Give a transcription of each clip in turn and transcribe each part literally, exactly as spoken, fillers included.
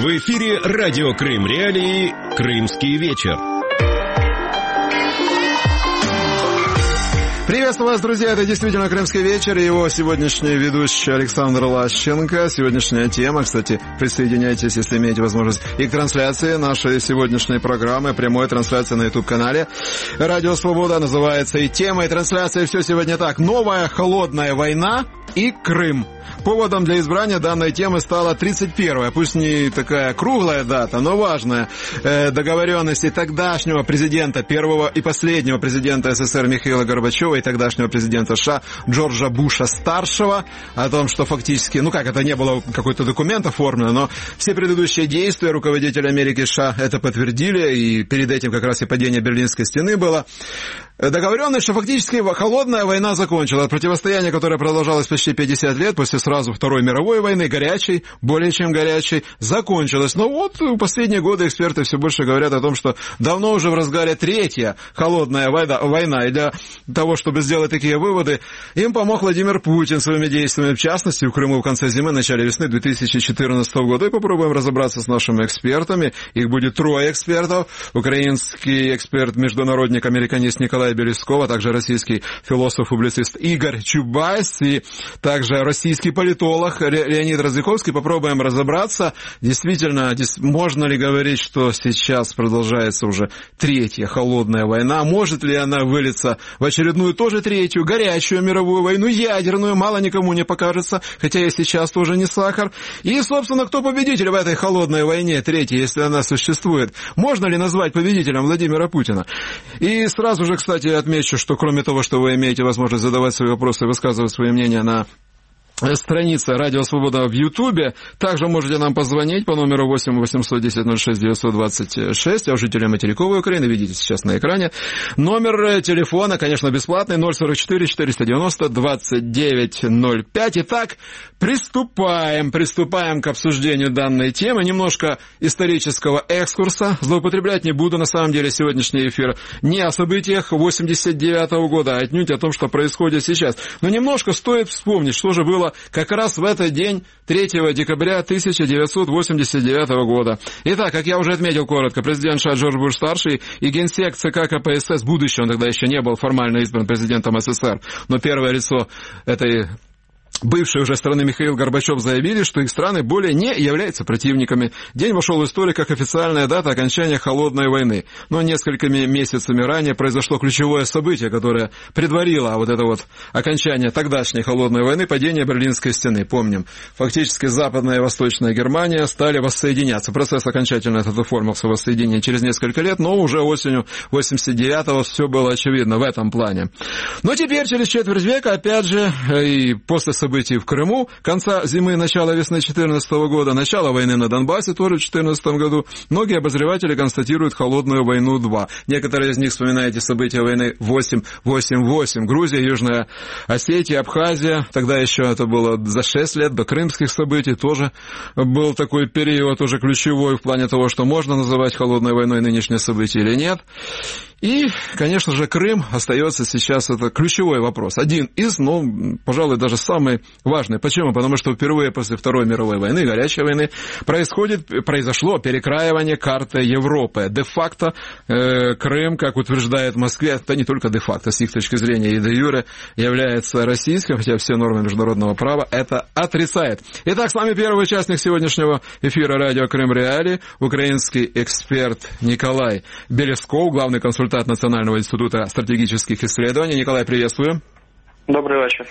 В эфире радио Крым Реалии «Крымский вечер». Приветствую вас, друзья, это действительно «Крымский вечер» и его сегодняшний ведущий Александр Лащенко. Сегодняшняя тема, кстати, присоединяйтесь, если имеете возможность, и к трансляции нашей сегодняшней программы, прямой трансляции на YouTube-канале «Радио Свобода», называется и тема, и трансляция «Все сегодня так». Новая холодная война и Крым. Поводом для избрания данной темы стала тридцать первая, пусть не такая круглая дата, но важная, э, договоренности тогдашнего президента, первого и последнего президента СССР Михаила Горбачева и тогдашнего президента США Джорджа Буша-старшего о том, что фактически, ну как, это не было какой-то документ оформлено, но все предыдущие действия руководителя Америки США это подтвердили, и перед этим как раз и падение Берлинской стены было. Договоренность, что фактически холодная война закончилась. Противостояние, которое продолжалось почти пятьдесят лет, после сразу Второй мировой войны, горячей, более чем горячей, закончилось. Но вот в последние годы эксперты все больше говорят о том, что давно уже в разгаре третья холодная война. И для того, чтобы сделать такие выводы, им помог Владимир Путин своими действиями, в частности, в Крыму в конце зимы, в начале весны две тысячи четырнадцатого года. И попробуем разобраться с нашими экспертами. Их будет трое экспертов. Украинский эксперт-международник, американист Николай Белесков, а также российский философ-публицист Игорь Чубайс и также российский политолог Леонид Развяковский. Попробуем разобраться, действительно, можно ли говорить, что сейчас продолжается уже третья холодная война, может ли она вылиться в очередную тоже третью горячую мировую войну, ядерную, мало никому не покажется, хотя и сейчас тоже не сахар. И, собственно, кто победитель в этой холодной войне, третьей, если она существует? Можно ли назвать победителем Владимира Путина? И сразу же, кстати, Кстати, отмечу, что кроме того, что вы имеете возможность задавать свои вопросы и высказывать свои мнения на страница «Радио Свобода» в Ютубе. Также можете нам позвонить по номеру восемь восемьсот десять ноль шесть девятьсот двадцать шесть, а жителям материковой Украины, видите сейчас на экране. Номер телефона, конечно, бесплатный, ноль сорок четыре четыреста девяносто двадцать девять ноль пять. Итак, приступаем, приступаем к обсуждению данной темы. Немножко исторического экскурса. Злоупотреблять не буду. На самом деле, сегодняшний эфир не о событиях восемьдесят девятого года, а отнюдь о том, что происходит сейчас. Но немножко стоит вспомнить, что же было как раз в этот день, третьего декабря тысяча девятьсот восемьдесят девятого года. Итак, как я уже отметил коротко, президент США Джордж Буш-старший и генсек ЦК КПСС, будущий, он тогда еще не был формально избран президентом СССР, но первое лицо этой бывшей уже страны Михаил Горбачев заявили, что их страны более не являются противниками. День вошел в историю как официальная дата окончания холодной войны. Но несколькими месяцами ранее произошло ключевое событие, которое предварило вот это вот окончание тогдашней холодной войны, падение Берлинской стены. Помним, фактически Западная и Восточная Германия стали воссоединяться. Процесс окончательно этот оформился воссоединение через несколько лет, но уже осенью восемьдесят девятого все было очевидно в этом плане. Но теперь, через четверть века, опять же, и после событий в Крыму, конца зимы, начала весны две тысячи четырнадцатого года, начало войны на Донбассе тоже в две тысячи четырнадцатом году, многие обозреватели констатируют холодную войну два. Некоторые из них вспоминают события войны восемь восемь восемь. Грузия, Южная Осетия, Абхазия. Тогда еще это было за шесть лет до крымских событий. Тоже был такой период уже ключевой в плане того, что можно называть холодной войной нынешнее событие или нет. И, конечно же, Крым остается сейчас, это ключевой вопрос. Один из, ну, пожалуй, даже самый важный. Почему? Потому что впервые после Второй мировой войны, горячей войны, происходит, произошло перекраивание карты Европы. Де-факто э, Крым, как утверждает Москва, это не только де-факто, с их точки зрения и де-юре, является российским, хотя все нормы международного права это отрицает. Итак, с вами первый участник сегодняшнего эфира радио Крым Реалии, украинский эксперт Николай Белесков, главный консультант Национального института стратегических исследований. Николай, приветствую. Добрый вечер.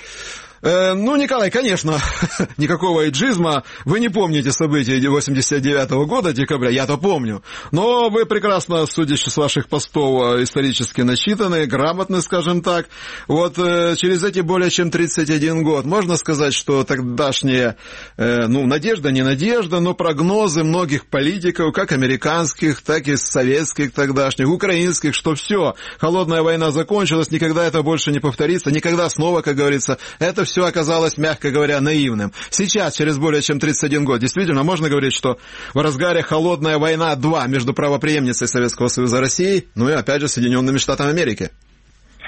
Э, ну, Николай, конечно, никакого эйджизма. Вы не помните события восемьдесят девятого года, декабря, я-то помню. Но вы прекрасно, судя с ваших постов, исторически начитаны, грамотны, скажем так. Вот э, через эти более чем тридцать один год можно сказать, что тогдашняя, э, ну, надежда, не надежда, но прогнозы многих политиков, как американских, так и советских тогдашних, украинских, что все, холодная война закончилась, никогда это больше не повторится, никогда снова, как говорится, это все все оказалось, мягко говоря, наивным. Сейчас, через более чем тридцать один год, действительно, можно говорить, что в разгаре холодная война два между правопреемницей Советского Союза Россией, ну и, опять же, Соединенными Штатами Америки.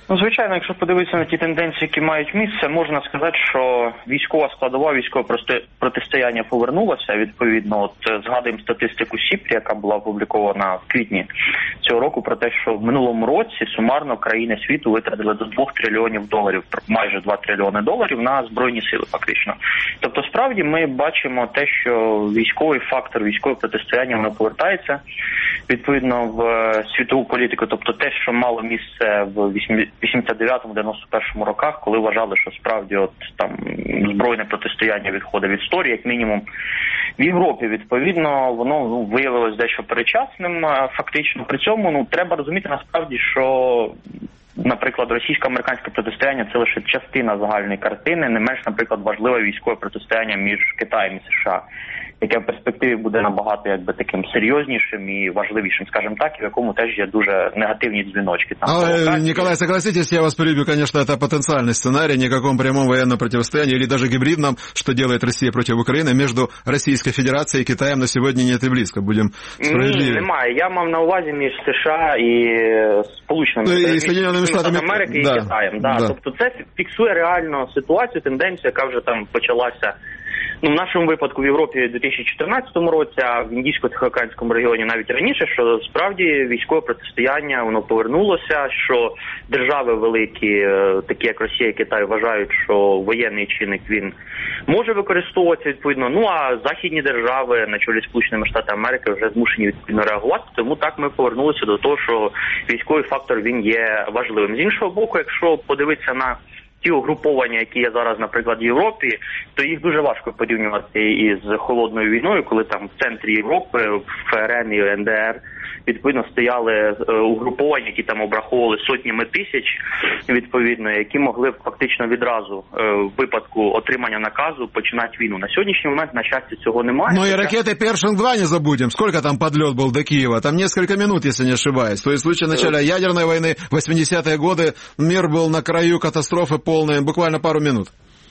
Ну, звичайно, якщо подивитися на ті тенденції, які мають місце, можна сказати, що військова складова, військове протистояння повернулося. Відповідно, от згадуємо статистику СІПРІ, яка була опублікована в квітні цього року, про те, що в минулому році сумарно країни світу витратили до двох трильйонів доларів, майже два трильйони доларів на збройні сили фактично. Тобто, справді, ми бачимо те, що військовий фактор, військове протистояння, воно повертається відповідно в світову політику. Тобто те, що мало місце в вісімдесят дев'ятому - дев'яносто першому роках, коли вважали, що справді от там збройне протистояння відходить від історії, як мінімум в Європі, відповідно, воно ну, виявилось дещо передчасним фактично. При цьому ну треба розуміти насправді, що наприклад, російсько-американське протистояння – це лише частина загальної картини, не менш, наприклад, важливе військове протистояння між Китаєм і США, яке в перспективі буде набагато якби таким серйознішим і важливішим, скажімо так, і в якому теж є дуже негативні дзвіночки. Там, а, Николай, согласитесь, я вас перебью, конечно, это потенциальный сценарий, никаком прямом военном противостоянии или даже гибридном, что делает Россия против Украины, между Российской Федерацией и Китаем на сьогодні нет і близько, будем справедливі. Ні, немає. Я мав на увазі між США і Сполученими ну, Штатами Америки і да, Китаєм. Да. Да. Тобто це фіксує реально ситуацію, тенденцію, яка вже там почалася. Ну, в нашому випадку в Європі в дві тисячі чотирнадцятому році, а в Індійсько-Тихоокеанському регіоні навіть раніше, що справді військове протистояння, воно повернулося, що держави великі, такі як Росія і Китай, вважають, що воєнний чинник він може використовуватися відповідно. Ну, а західні держави, на чолі Сполученими Штатами Америки, вже змушені відповідно реагувати, тому так ми повернулися до того, що військовий фактор він є важливим. З іншого боку, якщо подивитися на ті угруповання, які є зараз, наприклад, в Європі, то їх дуже важко порівнювати із холодною війною, коли там в центрі Європи, в ФРН і ен де ер, відповідно, стояли угруповання, які там обраховували сотнями тисяч, відповідно, які могли фактично відразу в випадку отримання наказу починати війну. На сьогоднішній момент, на щастя, цього немає. Ну и ракеты Першинг два не забудем. Сколько там подлет был до Киева? Там несколько минут, если не ошибаюсь. То есть в случае начала ядерной войны в восьмидесятые годы мир был на краю катастрофы полной, буквально пару минут.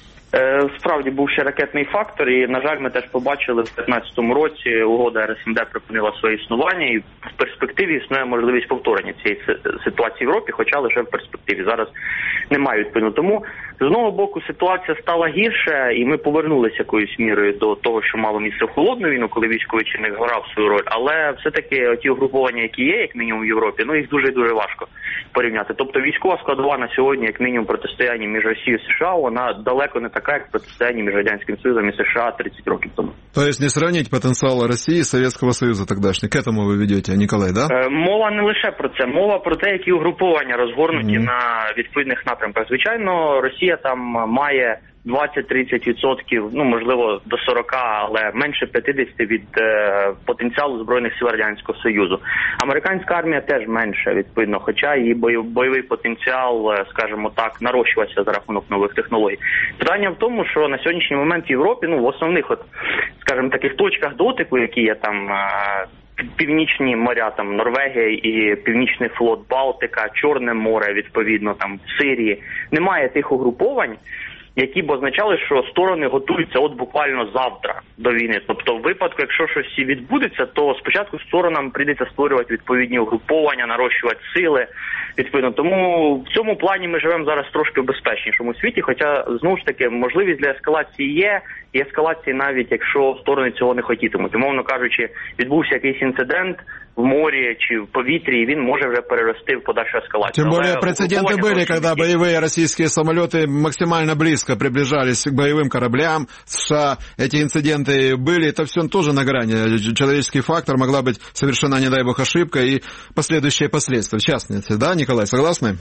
Справді був ще ракетний фактор, і, на жаль, ми теж побачили в п'ятнадцятому році угода ер ес ем де припинила своє існування, і в перспективі існує можливість повторення цієї ситуації в Європі, хоча лише в перспективі. Зараз немає відповідно. Тому, з одного боку, ситуація стала гірше, і ми повернулися якоюсь мірою до того, що мало місце в холодну війну, коли військовий чинник грав свою роль, але все-таки ті угруповання, які є, як мінімум в Європі, ну їх дуже-дуже важко порівняти. Тобто військова складова на сьогодні, як мінімум, протистояння між Росією і США, вона далеко не така, як протистояние между Радянским Союзом и США тридцать років тому. То есть не сравнить потенциал России и Советского Союза тогдашнего. К этому вы ведете, Николай, да? Е, мова не лише про це. Мова про те, які угруповання розгорнуті mm-hmm. на відповідних напрямках. Звичайно, Росія там має двадцять-тридцять відсотків, ну, можливо, до сорок, але менше п'ятдесят від е, потенціалу Збройних сил Радянського Союзу. Американська армія теж менше, відповідно, хоча її бойов, бойовий потенціал, скажімо так, нарощувався за рахунок нових технологій. Питання в тому, що на сьогоднішній момент в Європі, ну, в основних, от, скажімо, таких точках дотику, які є там, е, північні моря, там, Норвегія і Північний флот, Балтика, Чорне море, відповідно, там, в Сирії, немає тих угруповань, які б означали, що сторони готуються от буквально завтра до війни. Тобто в випадку, якщо щось відбудеться, то спочатку сторонам прийдеться створювати відповідні угруповання, нарощувати сили, відповідно. Тому в цьому плані ми живемо зараз трошки в безпечнішому світі, хоча, знову ж таки, можливість для ескалації є, і ескалації навіть, якщо сторони цього не хотітимуть. Умовно кажучи, відбувся якийсь інцидент в морі чи в повітрі, и він може вже перерости в подальшу эскалацию. Тем более прецеденты были, когда боевые российские самолеты максимально близко приближались к боевым кораблям США. Эти инциденты были, это все тоже на грани. Человеческий фактор, могла быть совершена, не дай бог, ошибка и последующие последствия. В частности, да, Николай, согласны?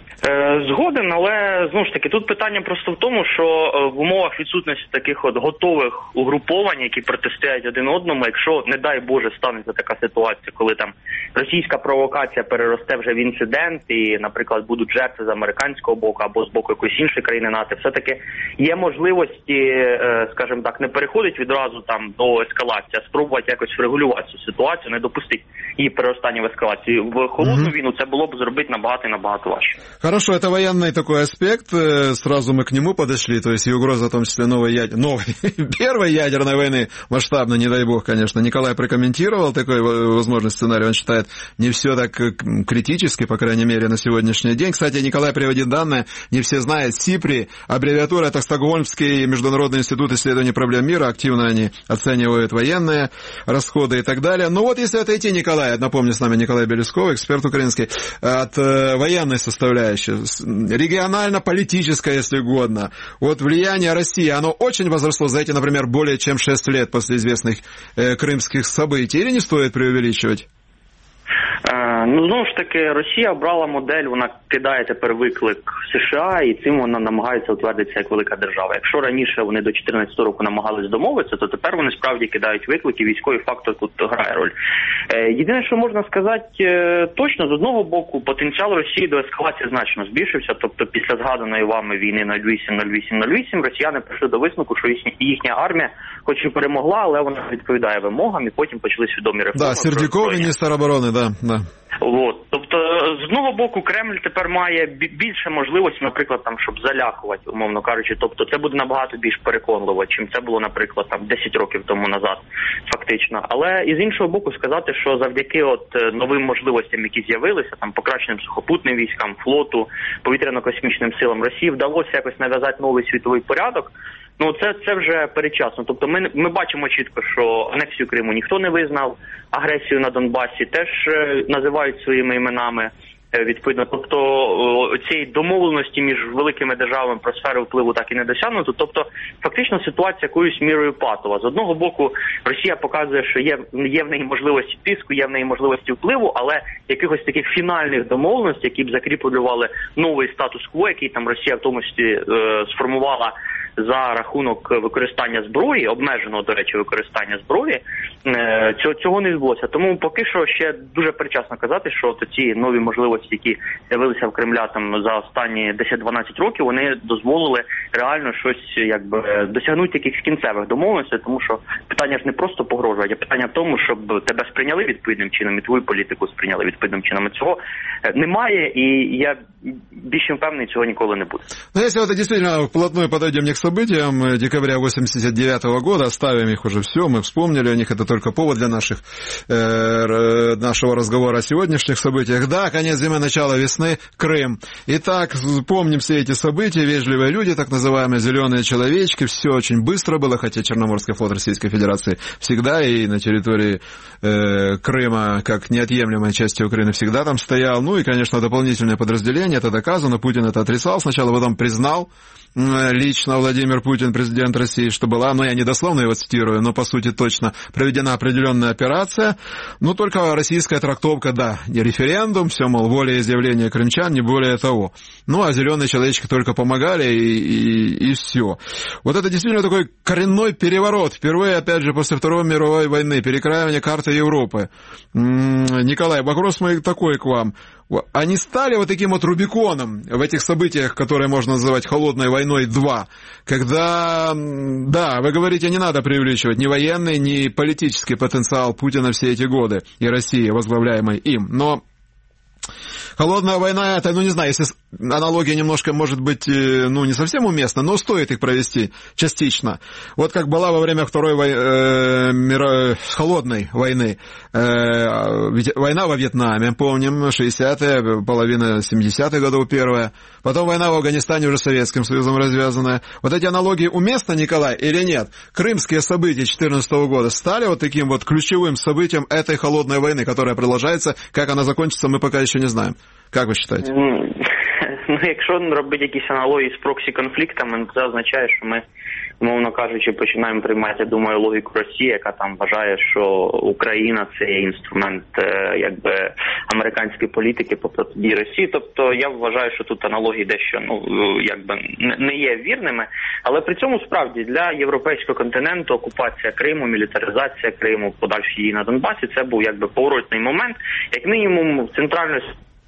Згоден, але, знову ж таки, тут питання просто в тому, що в умовах відсутності таких от готових угруповань, які протистоять один одному, якщо, не дай Боже, станеться така ситуація, коли там російська провокація переросте вже в інцидент і, наприклад, будуть жертви з американського боку або з боку якоїсь іншої країни НАТО, все-таки є можливості, скажімо так, не переходити відразу там до ескалації, а спробувати якось врегулювати цю ситуацію, не допустити її переростання в ескалацію. В холодну mm-hmm. війну це було б зробити набагато і набагато важче. Хорошо, это военный такой аспект, сразу мы к нему подошли, то есть и угроза, в том числе, новой, яд... новой первой ядерной войны, масштабной, не дай бог, конечно. Николай прокомментировал такой возможность сценарий, он считает не все так критически, по крайней мере, на сегодняшний день. Кстати, Николай приводит данные, не все знают, СИПРИ, аббревиатура, это Стокгольмский международный институт исследований проблем мира, активно они оценивают военные расходы и так далее. Ну вот если отойти, Николай, напомню, с нами Николай Белесков, эксперт украинский, от э, военной составляющей, регионально-политической, если угодно. Вот влияние России, оно очень возросло за эти, например, более чем шесть лет после известных э, крымских событий, или не стоит преувеличивать? Ну, знову ж таки, Росія обрала модель, вона кидає тепер виклик США, і цим вона намагається утвердитися як велика держава. Якщо раніше вони до чотирнадцятого року намагались домовитися, то тепер вони справді кидають виклик, і військовий фактор тут грає роль. Єдине, що можна сказати точно, з одного боку, потенціал Росії до ескалації значно збільшився, тобто після згаданої вами війни нуль вісім нуль вісім нуль вісім росіяни прийшли до висновку, що їхня армія хоч і перемогла, але вона відповідає вимогам, і потім почали свідомі реформи. Да, Сердюков, міністр оборони, да, да. От. Тобто, з одного боку, Кремль тепер має більше можливостей, наприклад, там, щоб залякувати, умовно кажучи. Тобто, це буде набагато більш переконливо, чим це було, наприклад, там десять років тому назад, фактично. Але і з іншого боку, сказати, що завдяки от новим можливостям, які з'явилися, там покращеним сухопутним військам, флоту, повітряно-космічним силам Росії, вдалося якось нав'язати новий світовий порядок. Ну, це, це вже передчасно. Тобто ми, ми бачимо чітко, що анексію Криму ніхто не визнав, агресію на Донбасі теж називають своїми іменами, відповідно. Тобто цієї домовленості між великими державами про сфери впливу так і не досягнуто. Тобто фактично ситуація якоюсь мірою патова. З одного боку, Росія показує, що є, є в неї можливості тиску, є в неї можливості впливу, але якихось таких фінальних домовленостей, які б закріплювали новий статус-кво, який там Росія в тому числі е, сформувала за рахунок використання зброї, обмеженого, до речі, використання зброї, цього, цього не відбулося. Тому поки що ще дуже передчасно казати, що ці нові можливості, які з'явилися в Кремля там за останні десять-дванадцять років, вони дозволили реально щось якби досягнути якихось кінцевих домовленостей, тому що питання ж не просто погрожують, а питання в тому, щоб тебе сприйняли відповідним чином і твою політику сприйняли відповідним чином. І цього немає, і я більш впевнений, цього ніколи не буде. Ну, если вот действительно вплотную подойдем к событиям декабря восемьдесят девятого года, оставим их уже все, мы вспомнили о них, это только повод для наших, э, нашего разговора о сегодняшних событиях. Да, конец зимы, начало весны, Крым. Итак, помним все эти события, вежливые люди, так называемые зеленые человечки, все очень быстро было, хотя Черноморский флот Российской Федерации всегда и на территории э, Крыма, как неотъемлемой части Украины, всегда там стоял. Ну и, конечно, дополнительное подразделение, это доказано, Путин это отрицал, сначала потом признал лично Владимир Путин, президент России, что была, ну я не дословно его цитирую, но по сути точно проведена определенная операция, ну только российская трактовка, да, не референдум, все, мол, волеизъявление крымчан, не более того. Ну а зеленые человечки только помогали и, и, и все. Вот это действительно такой коренной переворот, впервые, опять же, после Второй мировой войны, перекраивание карты Европы. Николай, вопрос мой такой к вам. Они стали вот таким вот Рубиконом в этих событиях, которые можно называть «Холодной войной два», когда, да, вы говорите, не надо преувеличивать ни военный, ни политический потенциал Путина все эти годы и России, возглавляемой им, но холодная война, это, ну не знаю, если аналогия немножко может быть, ну не совсем уместна, но стоит их провести частично. Вот как была во время Второй вой... э, миро... холодной войны, э, война во Вьетнаме, помним, шестидесятые, половина семидесятых годов первая, потом война в Афганистане уже Советским Союзом развязанная. Вот эти аналогии уместны, Николай, или нет? Крымские события две тысячи четырнадцатого года стали вот таким вот ключевым событием этой холодной войны, которая продолжается, как она закончится, мы пока еще не знаем. Как ви вважаєте? Ну, якщо робити якісь аналогії з проксі-конфліктами, це означає, що ми, умовно кажучи, починаємо приймати, я думаю, логіку Росії, яка там вважає, що Україна – це є інструмент, якби, американської політики, тобто тоді Росії. Тобто я вважаю, що тут аналогії дещо, ну, якби, не є вірними. Але при цьому, справді, для європейського континенту окупація Криму, мілітаризація Криму, подальші її на Донбасі – це був, якби, поворотний момент. Як мінімум, центральної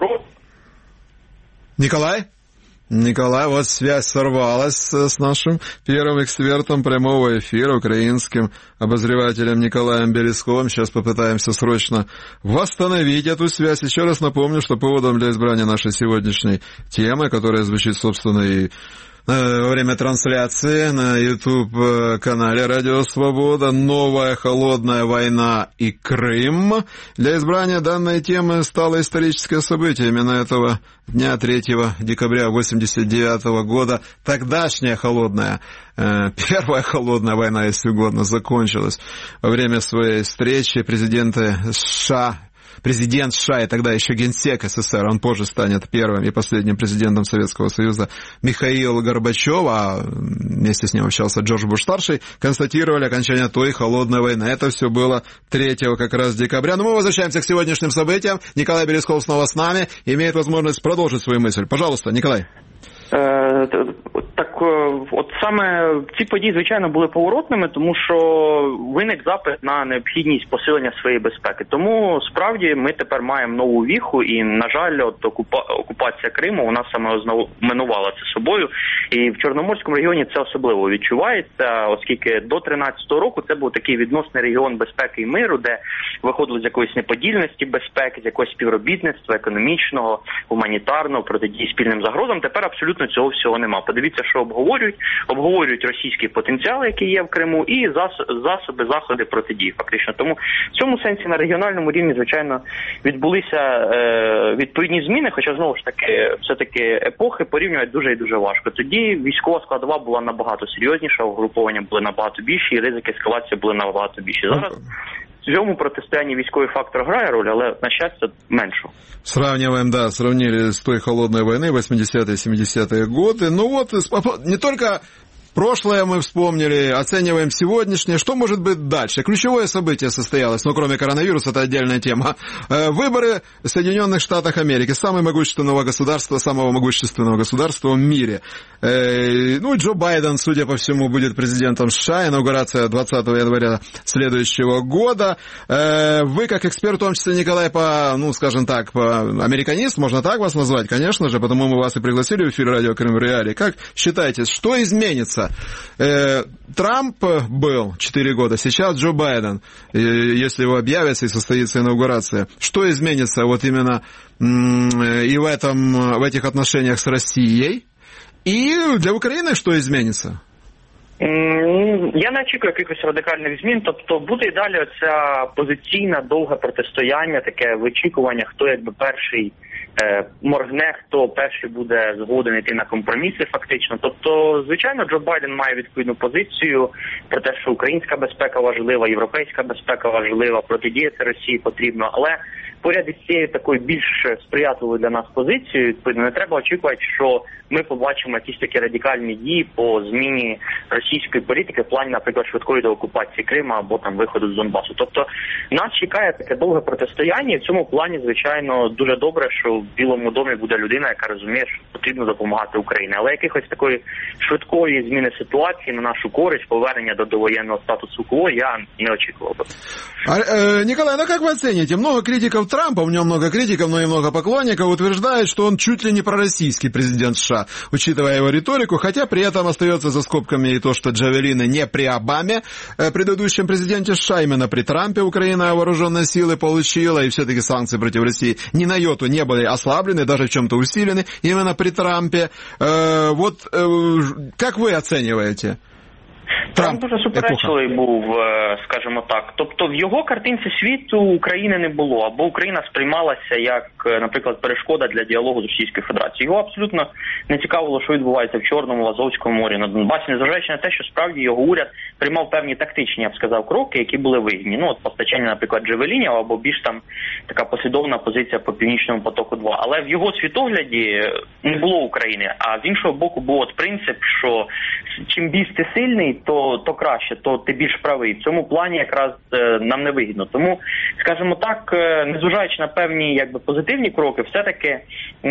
Николай? Николай, вот связь сорвалась с нашим первым экспертом прямого эфира, украинским обозревателем Николаем Белесковым. Сейчас попытаемся срочно восстановить эту связь. Еще раз напомню, что поводом для избрания нашей сегодняшней темы, которая звучит, собственно, и во время трансляции на YouTube-канале «Радио Свобода» «Новая холодная война и Крым». Для избрания данной темы стало историческое событие именно этого дня, третьего декабря восемьдесят девятого года. Тогдашняя холодная, первая холодная война, если угодно, закончилась. Во время своей встречи президенты США, президент США и тогда еще генсек СССР, он позже станет первым и последним президентом Советского Союза, Михаил Горбачев, а вместе с ним общался Джордж Буш-старший, констатировали окончание той холодной войны. Это все было третьего как раз декабря. Но мы возвращаемся к сегодняшним событиям. Николай Березков снова с нами, имеет возможность продолжить свою мысль. Пожалуйста, Николай. Так, от саме ці події, звичайно, були поворотними, тому що виник запит на необхідність посилення своєї безпеки. Тому, справді, ми тепер маємо нову віху, і, на жаль, от окупа... окупація Криму, вона саме ознаменувала це собою. І в Чорноморському регіоні це особливо відчувається, оскільки до тринадцятого року це був такий відносний регіон безпеки і миру, де виходило з якоїсь неподільності безпеки, з якогось співробітництва економічного, гуманітарного, протидії спільним загрозам. Тепер абсолютно цього всього нема. Подивіться, що обговорюють. Обговорюють російський потенціал, який є в Криму, і засоби, заходи протидії, фактично. Тому в цьому сенсі на регіональному рівні, звичайно, відбулися е, відповідні зміни, хоча, знову ж таки, все-таки епохи порівнювати дуже і дуже важко. Тоді військова складова була набагато серйозніша, угруповання були набагато більші, і ризики ескалації були набагато більші. Зараз в цьому протистоянні військовий фактор грає роль, але, на щастя, меншу. Сравниваем, да, сравнили с той холодной войны восьмидесятые-семидесятые годы. Ну вот, не только прошлое мы вспомнили, оцениваем сегодняшнее. Что может быть дальше? Ключевое событие состоялось, ну, кроме коронавируса, это отдельная тема. Выборы в Соединенных Штатах Америки, самого могущественного государства, самого могущественного государства в мире. Ну, Джо Байден, судя по всему, будет президентом США, инаугурация двадцатого января следующего года. Вы, как эксперт, в том числе, Николай, по, ну, скажем так, по американист, можно так вас назвать, конечно же, потому мы вас и пригласили в эфир радио Крым Реалии. Как считаете, что изменится? Трамп был четыре года, сейчас Джо Байден, если его объявится и состоится инаугурация. Что изменится вот именно и в, этом, в этих отношениях с Россией? І для України що зміниться? Я не очікую якихось радикальних змін, тобто буде і далі оця позиційна, довге протистояння, таке вичікування, хто якби перший е, моргне, хто перший буде згоден йти на компроміси фактично. Тобто, звичайно, Джо Байден має відповідну позицію про те, що українська безпека важлива, європейська безпека важлива, протидіяти Росії потрібно, але поряд із цією такою більш сприятливою для нас позицією, відповідно, не треба очікувати, що ми побачимо якісь такі радикальні дії по зміні російської політики в плані, наприклад, швидкої деокупації Криму або там виходу з Донбасу. Тобто нас чекає таке довге протистояння, і в цьому плані, звичайно, дуже добре, що в Білому домі буде людина, яка розуміє, що потрібно допомагати Україні. Але якихось такої швидкої зміни ситуації на нашу користь, повернення до довоєнного статусу КВО я не очікував. А, э, Николай, ну как вы оцените? Много критиков Трампа, у него много критиков, но и много поклонников утверждают, что он чуть ли не пророссийский президент США, учитывая его риторику, хотя при этом остается за скобками и то, что джавелины не при Обаме, э, предыдущем президенте США, именно при Трампе Украина вооруженные силы получила, и все-таки санкции против России ни на йоту не были ослаблены, даже в чем-то усилены, именно при Трампе. Э, вот э, как вы оцениваете? Трамп дуже суперечливий був, скажімо так. Тобто в його картинці світу України не було, або Україна сприймалася як, наприклад, перешкода для діалогу з Російською Федерацією. Його абсолютно не цікавило, що відбувається в Чорному, Азовському морі, на Донбасі, незважаючи на те, що справді його уряд приймав певні тактичні, я б сказав, кроки, які були вигідні. Ну, от постачання, наприклад, джевелінів, або більш там така послідовна позиція по Північному потоку-два. Але в його світогляді не було України, а з іншого боку був от принцип, що чим більш ти сильний, то, то краще, то ти більш правий. В цьому плані якраз е, нам не вигідно. Тому, скажімо так, е, незважаючи на певні якби позитивні кроки, все-таки е,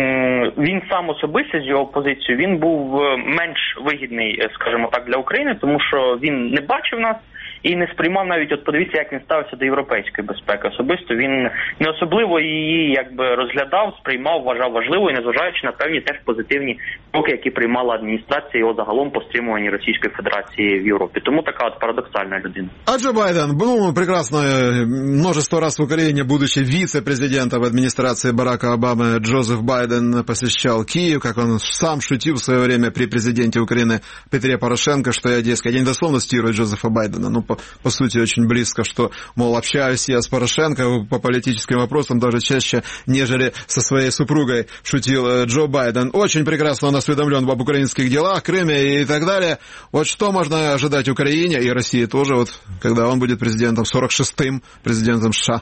він сам особисто з його позицією, він був менш вигідний, скажімо так, для України, тому що він не бачив нас, і не сприймав навіть, от подивіться, як він ставився до європейської безпеки. Особисто він не особливо її якби розглядав, сприймав, вважав важливою, незважаючи на певні теж позитивні кроки, які приймала адміністрація його загалом по стримуванні Російської Федерації в Європі. Тому така от парадоксальна людина. А Джо Байден, ну, прекрасно, множество раз в Украине, будучи вице-президентом в администрации Барака Обамы, Джозеф Байден посещал Киев, как он сам шутил в свое время при президенте Украины Петре Порошенко, что я, дескать, я не дословно цитирую Джозефа Байдена, но по, по сути очень близко, что, мол, общаюсь я с Порошенко по политическим вопросам даже чаще, нежели со своей супругой, шутил Джо Байден. Очень прекрасно он осведомлен об украинских делах, Крыме и так далее. Вот что можно ожидать Украине и России тоже, вот, когда он будет президентом, сорок шестым президентом США?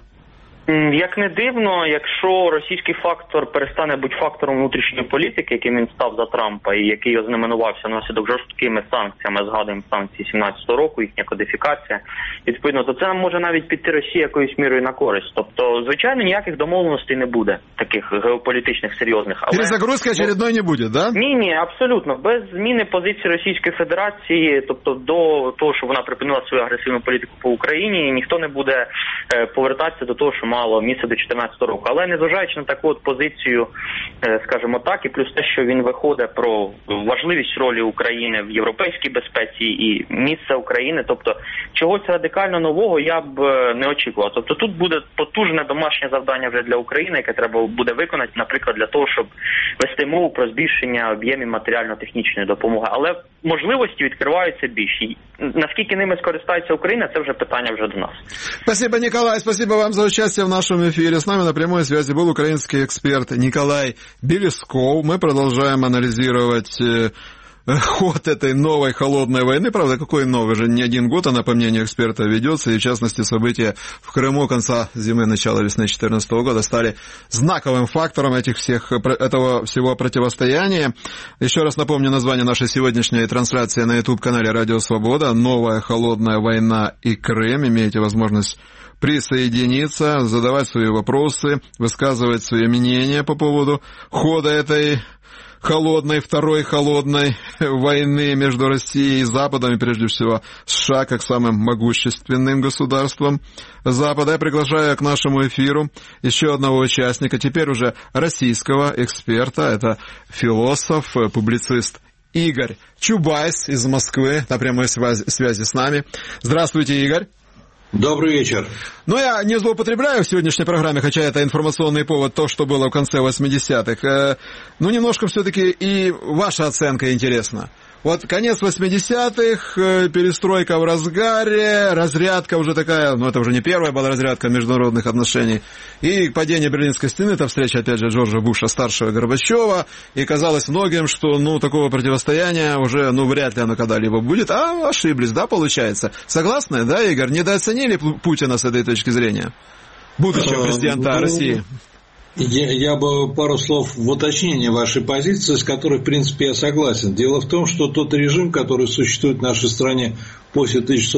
Як не дивно, якщо російський фактор перестане бути фактором внутрішньої політики, яким він став за Трампа і який ознаменувався наслідок жорсткими санкціями, згадуємо санкції сімнадцятого року, їхня кодифікація, відповідно, то це може навіть піти Росії якоюсь мірою на користь. Тобто, звичайно, ніяких домовленостей не буде, таких геополітичних серйозних. Але... Перезагрузки очередної не буде, да? Ні, ні, абсолютно. Без зміни позиції Російської Федерації, тобто до того, що вона припинила свою агресивну політику по Україні, ніхто не буде повертатися до того, що мало місце до чотирнадцятого року. Але незважаючи на таку от позицію, скажімо так, і плюс те, що він виходить про важливість ролі України в європейській безпеці і місце України, тобто чогось радикально нового я б не очікував. Тобто тут буде потужне домашнє завдання вже для України, яке треба буде виконати, наприклад, для того, щоб вести мову про збільшення об'ємів матеріально-технічної допомоги. Але можливості відкриваються більші. Наскільки ними скористається Україна, це вже питання вже до нас. Спасибо, Николай, спасибо вам за участие в нашем эфире. С нами на прямой связи был украинский эксперт Николай Белесков. Мы продолжаем анализировать ход этой новой холодной войны. Правда, какой новый? Уже не один год она, по мнению эксперта, ведется. И, в частности, события в Крыму конца зимы, начала весны две тысячи четырнадцатого года стали знаковым фактором этих всех, этого всего противостояния. Еще раз напомню название нашей сегодняшней трансляции на YouTube-канале «Радио Свобода». «Новая холодная война и Крым». Имеете возможность присоединиться, задавать свои вопросы, высказывать свои мнения по поводу хода этой холодной, второй холодной войны между Россией и Западом, и прежде всего США, как самым могущественным государством Запада. Я приглашаю к нашему эфиру еще одного участника, теперь уже российского эксперта. Это философ, публицист Игорь Чубайс из Москвы на прямой связи, связи с нами. Здравствуйте, Игорь. Добрый вечер. Но я не злоупотребляю в сегодняшней программе, хотя это информационный повод, то, что было в конце восьмидесятых. Ну, немножко все-таки и ваша оценка интересна. Вот конец восьмидесятых, перестройка в разгаре, разрядка уже такая, ну это уже не первая была разрядка международных отношений, и падение Берлинской стены, это встреча, опять же, Джорджа Буша старшего и Горбачева, и казалось многим, что, ну, такого противостояния уже, ну, вряд ли оно когда-либо будет, а ошиблись, да, получается? Согласны, да, Игорь? Недооценили Путина с этой точки зрения, будущего президента России? Я, я бы пару слов в уточнение вашей позиции, с которой, в принципе, я согласен. Дело в том, что тот режим, который существует в нашей стране после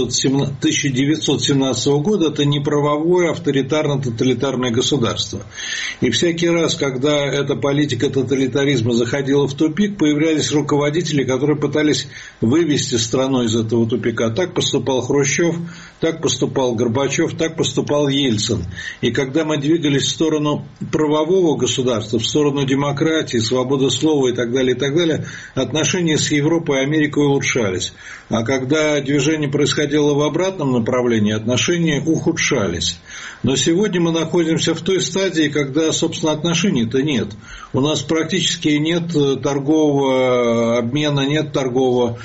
тысяча девятьсот семнадцатого года, это не правовое авторитарно-тоталитарное государство. И всякий раз, когда эта политика тоталитаризма заходила в тупик, появлялись руководители, которые пытались вывести страну из этого тупика. Так поступал Хрущев, так поступал Горбачев, так поступал Ельцин. И когда мы двигались в сторону правового государства, в сторону демократии, свободы слова и так далее, и так далее, отношения с Европой и Америкой улучшались. А когда движение происходило в обратном направлении, отношения ухудшались. Но сегодня мы находимся в той стадии, когда, собственно, отношений-то нет. У нас практически нет торгового обмена, нет торгового,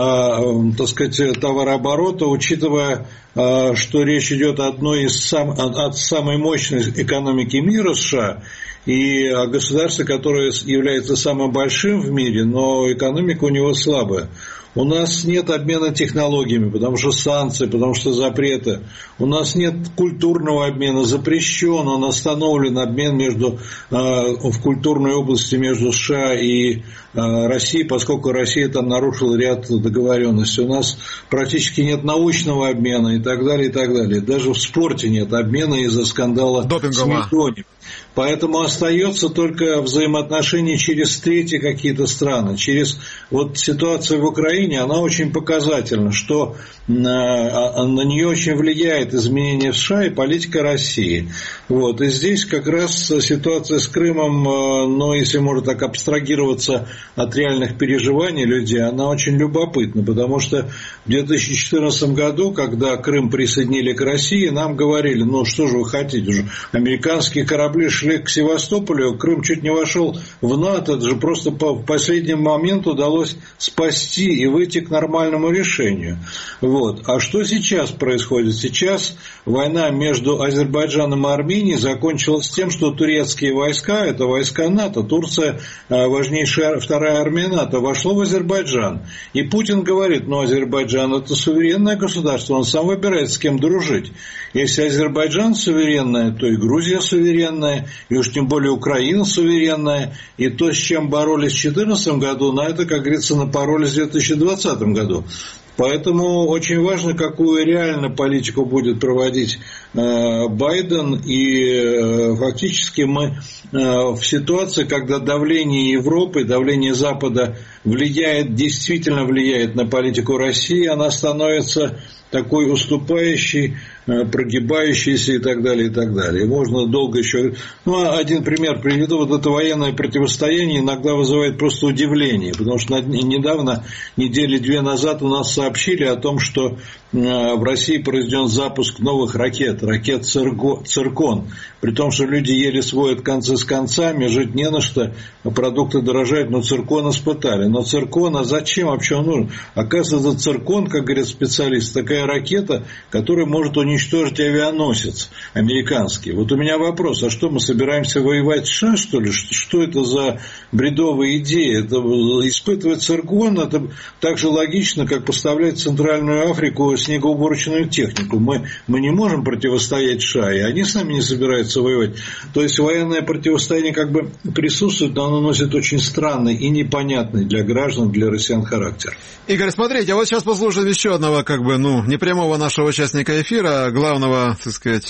э, так сказать, товарооборота, учитывая, э, что речь идет о одной из сам, от самой мощной экономики мира США и о государстве, которое является самым большим в мире, но экономика у него слабая. У нас нет обмена технологиями, потому что санкции, потому что запреты. У нас нет культурного обмена, запрещен, он остановлен обмен между, э, в культурной области между США и э, Россией, поскольку Россия там нарушила ряд договоренностей. У нас практически нет научного обмена и так далее, и так далее. Даже в спорте нет обмена из-за скандала допингового. с Мидони. Поэтому остается только взаимоотношения через третьи какие-то страны. Через вот ситуацию в Украине, она очень показательна, что на, на нее очень влияет изменение в США и политика России. Вот. И здесь как раз ситуация с Крымом, ну, если можно так абстрагироваться от реальных переживаний людей, она очень любопытна, потому что в две тысячи четырнадцатом году, когда Крым присоединили к России, нам говорили, ну что же вы хотите, уже американские корабли шли к Севастополю, Крым чуть не вошел в НАТО, это же просто в последний момент удалось спасти и выйти к нормальному решению. Вот. А что сейчас происходит? Сейчас война между Азербайджаном и Арменией закончилась тем, что турецкие войска, это войска НАТО, Турция, важнейшая вторая армия НАТО, вошло в Азербайджан. И Путин говорит, ну Азербайджан это суверенное государство, он сам выбирает, с кем дружить. Если Азербайджан суверенная, то и Грузия суверенная, и уж тем более Украина суверенная, и то, с чем боролись в две тысячи четырнадцатом году, на это, как говорится, напоролись в две тысячи двадцатом году. Поэтому очень важно, какую реально политику будет проводить э, Байден. И э, фактически мы э, в ситуации, когда давление Европы, давление Запада влияет, действительно влияет на политику России, она становится такой уступающий, прогибающийся и так далее, и так далее. Можно долго еще... Ну, один пример приведу. Вот это военное противостояние иногда вызывает просто удивление, потому что недавно, недели две назад, у нас сообщили о том, что в России произведен запуск новых ракет, ракет «Циркон». При том, что люди еле сводят концы с концами, жить не на что, продукты дорожают, но «Циркон» испытали. Но «Циркон», а зачем вообще он нужен? Оказывается, «Циркон», как говорят специалисты, такая ракета, которая может уничтожить авианосец американский. Вот у меня вопрос, а что, мы собираемся воевать с США, что ли? Что это за бредовая идея? Это испытывать «Циркон», это так же логично, как поставлять в Центральную Африку снегоуборочную технику. Мы, мы не можем противостоять США, и они с нами не собираются воевать. То есть военное противостояние как бы присутствует, но оно носит очень странный и непонятный для граждан, для россиян характер. Игорь, смотрите, вот сейчас послушаем еще одного, как бы, ну, непрямого нашего участника эфира, главного, так сказать,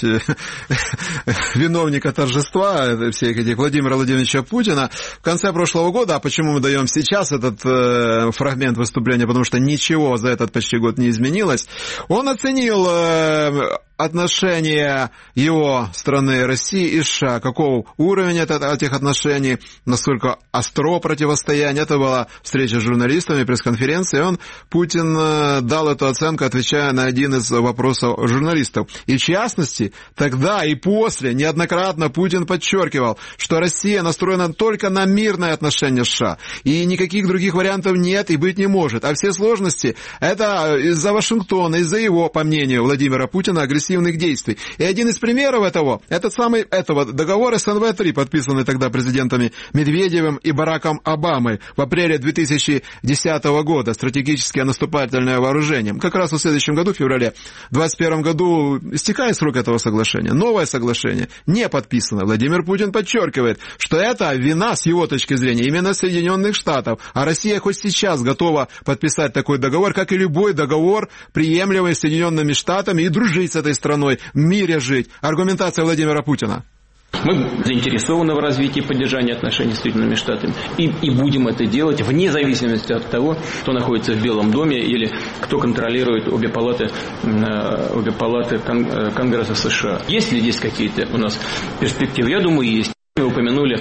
виновника торжества всех этих, Владимира Владимировича Путина. В конце прошлого года, а почему мы даем сейчас этот э, фрагмент выступления, потому что ничего за этот почти год не изменилось, он оценил э, отношения его страны России и США, каков уровень этих отношений, насколько остро противостояние. Это была встреча с журналистами, пресс-конференция, и он, Путин, дал эту оценку, отвечая на один из вопросов журналистов. И в частности, тогда и после неоднократно Путин подчеркивал, что Россия настроена только на мирные отношения с США, и никаких других вариантов нет и быть не может. А все сложности — это из-за Вашингтона, из-за его, по мнению Владимира Путина, агрессивных действий. И один из примеров этого, этот самый этого договор эс эн вэ три, подписанный тогда президентами Медведевым и Бараком Обамой в апреле две тысячи десятого года, стратегическое наступательное вооружение. Как раз в следующем году, в феврале двадцать первом году, истекает срок этого соглашения. Новое соглашение не подписано. Владимир Путин подчеркивает, что это вина, с его точки зрения, именно Соединенных Штатов. А Россия хоть сейчас готова подписать такой договор, как и любой договор, приемлемый с Соединенными Штатами, и дружить с этой страной, в мире жить. Аргументация Владимира Путина. Мы заинтересованы в развитии и поддержании отношений с Соединенными Штатами. И, и будем это делать вне зависимости от того, кто находится в Белом доме или кто контролирует обе палаты, обе палаты Конгресса США. Есть ли здесь какие-то у нас перспективы? Я думаю, есть. Мы упомянули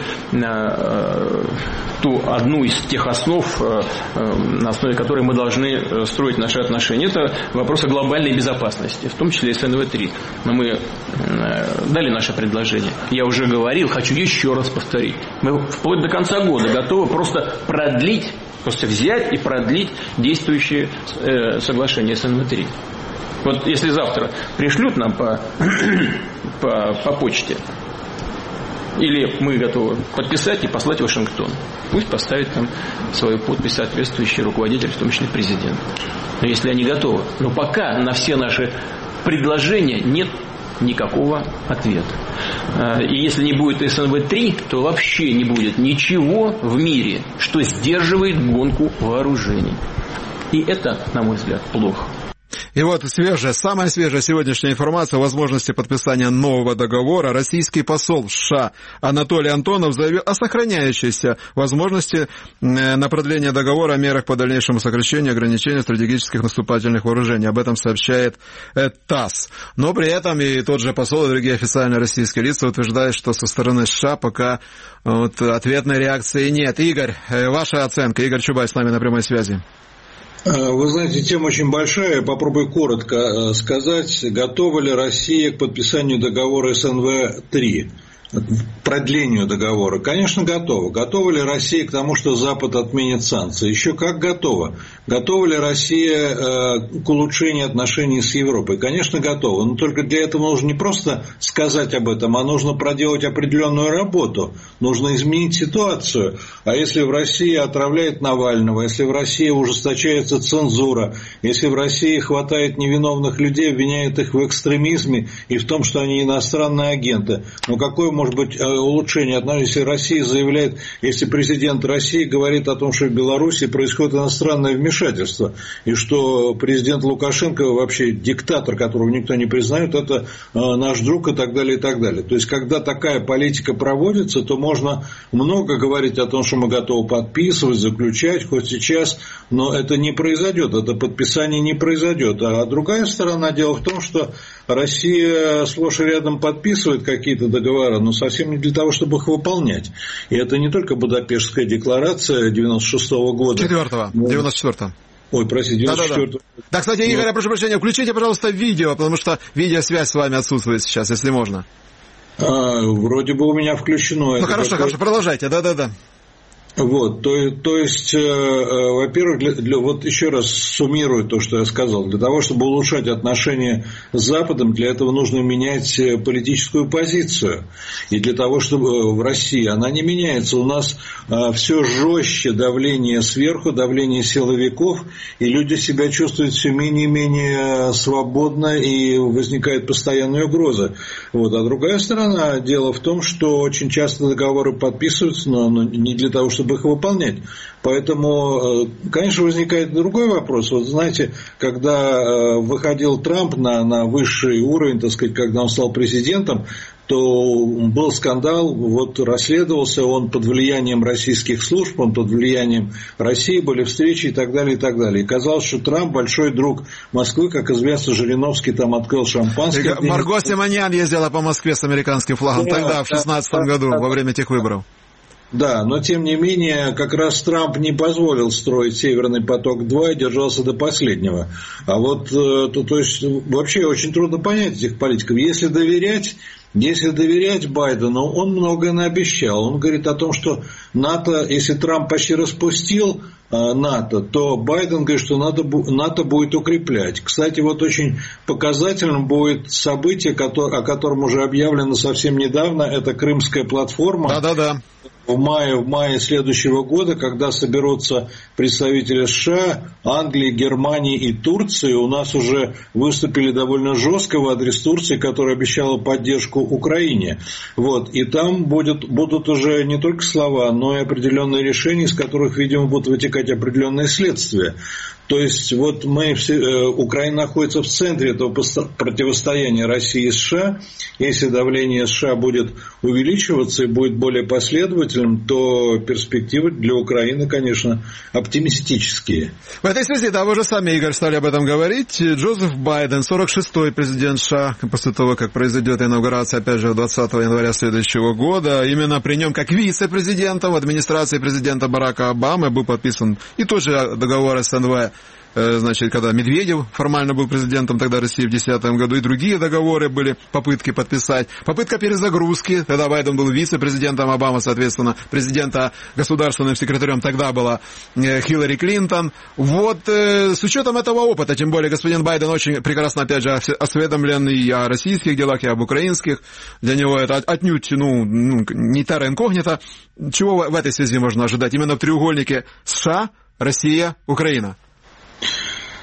э, ту одну из тех основ, э, на основе которой мы должны строить наши отношения. Это вопрос о глобальной безопасности, в том числе эс эн вэ три. Но мы э, дали наше предложение. Я уже говорил, хочу еще раз повторить. Мы вплоть до конца года готовы просто продлить, просто взять и продлить действующие э, соглашения эс эн вэ три. Вот если завтра пришлют нам по, по, по почте, или мы готовы подписать и послать в Вашингтон. Пусть поставит там свою подпись соответствующий руководитель, в том числе президент. Но если они готовы. Но пока на все наши предложения нет никакого ответа. И если не будет эс эн вэ три, то вообще не будет ничего в мире, что сдерживает гонку вооружений. И это, на мой взгляд, плохо. И вот свежая, самая свежая сегодняшняя информация о возможности подписания нового договора. Российский посол в США Анатолий Антонов заявил о сохраняющейся возможности на продление договора о мерах по дальнейшему сокращению ограничения стратегических наступательных вооружений. Об этом сообщает ТАСС. Но при этом и тот же посол, и другие официальные российские лица утверждают, что со стороны США пока вот ответной реакции нет. Игорь, ваша оценка. Игорь Чубай с нами на прямой связи. Вы знаете, тема очень большая. Попробую коротко сказать. Готова ли Россия к подписанию договора эс эн вэ три? Продлению договора? Конечно, готова. Готова ли Россия к тому, что Запад отменит санкции? Еще как готова. Готова ли Россия к улучшению отношений с Европой? Конечно, готова. Но только для этого нужно не просто сказать об этом, а нужно проделать определенную работу. Нужно изменить ситуацию. А если в России отравляют Навального, если в России ужесточается цензура, если в России хватает невиновных людей, обвиняют их в экстремизме и в том, что они иностранные агенты, ну какое может может быть улучшение отношений, если Россия заявляет, если президент России говорит о том, что в Беларуси происходит иностранное вмешательство, и что президент Лукашенко вообще диктатор, которого никто не признает, это наш друг и так далее, и так далее. То есть, когда такая политика проводится, то можно много говорить о том, что мы готовы подписывать, заключать, хоть сейчас, но это не произойдет, это подписание не произойдет. А другая сторона дела в том, что Россия сплошь и рядом подписывает какие-то договора, но совсем не для того, чтобы их выполнять. И это не только Будапештская декларация девяносто шестого года. Четвертого, девяносто четвёртого. Ой, простите, девяносто четвёртого. Да, да, да. Да, кстати, Игорь, я прошу прощения, включите, пожалуйста, видео, потому что видеосвязь с вами отсутствует сейчас, если можно. А, вроде бы у меня включено. Ну, это хорошо, такое... хорошо, продолжайте, да-да-да. Вот, то, то есть, э, э, во-первых, для, для, вот еще раз суммирую то, что я сказал. Для того, чтобы улучшать отношения с Западом, для этого нужно менять политическую позицию. И для того, чтобы в России она не меняется, у нас э, все жестче давление сверху, давление силовиков, и люди себя чувствуют все менее и менее свободно, и возникает постоянная угроза. Вот. А другая сторона, дело в том, что очень часто договоры подписываются, но, но не для того, чтобы их выполнять. Поэтому, конечно, возникает другой вопрос. Вот знаете, когда выходил Трамп на, на высший уровень, так сказать, когда он стал президентом, то был скандал, вот расследовался он под влиянием российских служб, он под влиянием России, были встречи и так далее, и так далее. И казалось, что Трамп большой друг Москвы, как известно, Жириновский там открыл шампанское. Марго Симоньян ездила по Москве с американским флагом да, тогда, в шестнадцатом да, году, да, во время тех выборов. Да, но тем не менее, как раз Трамп не позволил строить Северный поток-два и держался до последнего. А вот, то, то есть, вообще очень трудно понять этих политиков. Если доверять, если доверять Байдену, он многое наобещал. Он говорит о том, что НАТО, если Трамп почти распустил НАТО, то Байден говорит, что НАТО, НАТО будет укреплять. Кстати, вот очень показательным будет событие, о котором уже объявлено совсем недавно, это Крымская платформа. Да-да-да. В мае, в мае следующего года, когда соберутся представители США, Англии, Германии и Турции, у нас уже выступили довольно жестко в адрес Турции, которая обещала поддержку Украине. Вот. И там будет, будут уже не только слова, но и определенные решения, из которых, видимо, будут вытекать определенные следствия. То есть, вот мы все, э, Украина находится в центре этого противостояния России и США. Если давление США будет увеличиваться и будет более последовательным, то перспективы для Украины, конечно, оптимистические. В этой связи, да, вы же сами, Игорь, стали об этом говорить. Джозеф Байден, сорок шестой президент США, после того, как произойдет инаугурация, опять же, двадцатого января следующего года, именно при нем, как вице-президентом в администрации президента Барака Обамы, был подписан и тот же договор эс эн вэ, значит, когда Медведев формально был президентом тогда России в две тысячи десятом году, и другие договоры были, попытки подписать. Попытка перезагрузки, тогда Байден был вице-президентом, Обама, соответственно, президента государственным секретарем тогда была Хиллари Клинтон. Вот с учетом этого опыта, тем более господин Байден очень прекрасно, опять же, осведомлен и о российских делах, и об украинских. Для него это отнюдь, ну, не терра инкогнита. Чего в этой связи можно ожидать? Именно в треугольнике США, Россия, Украина.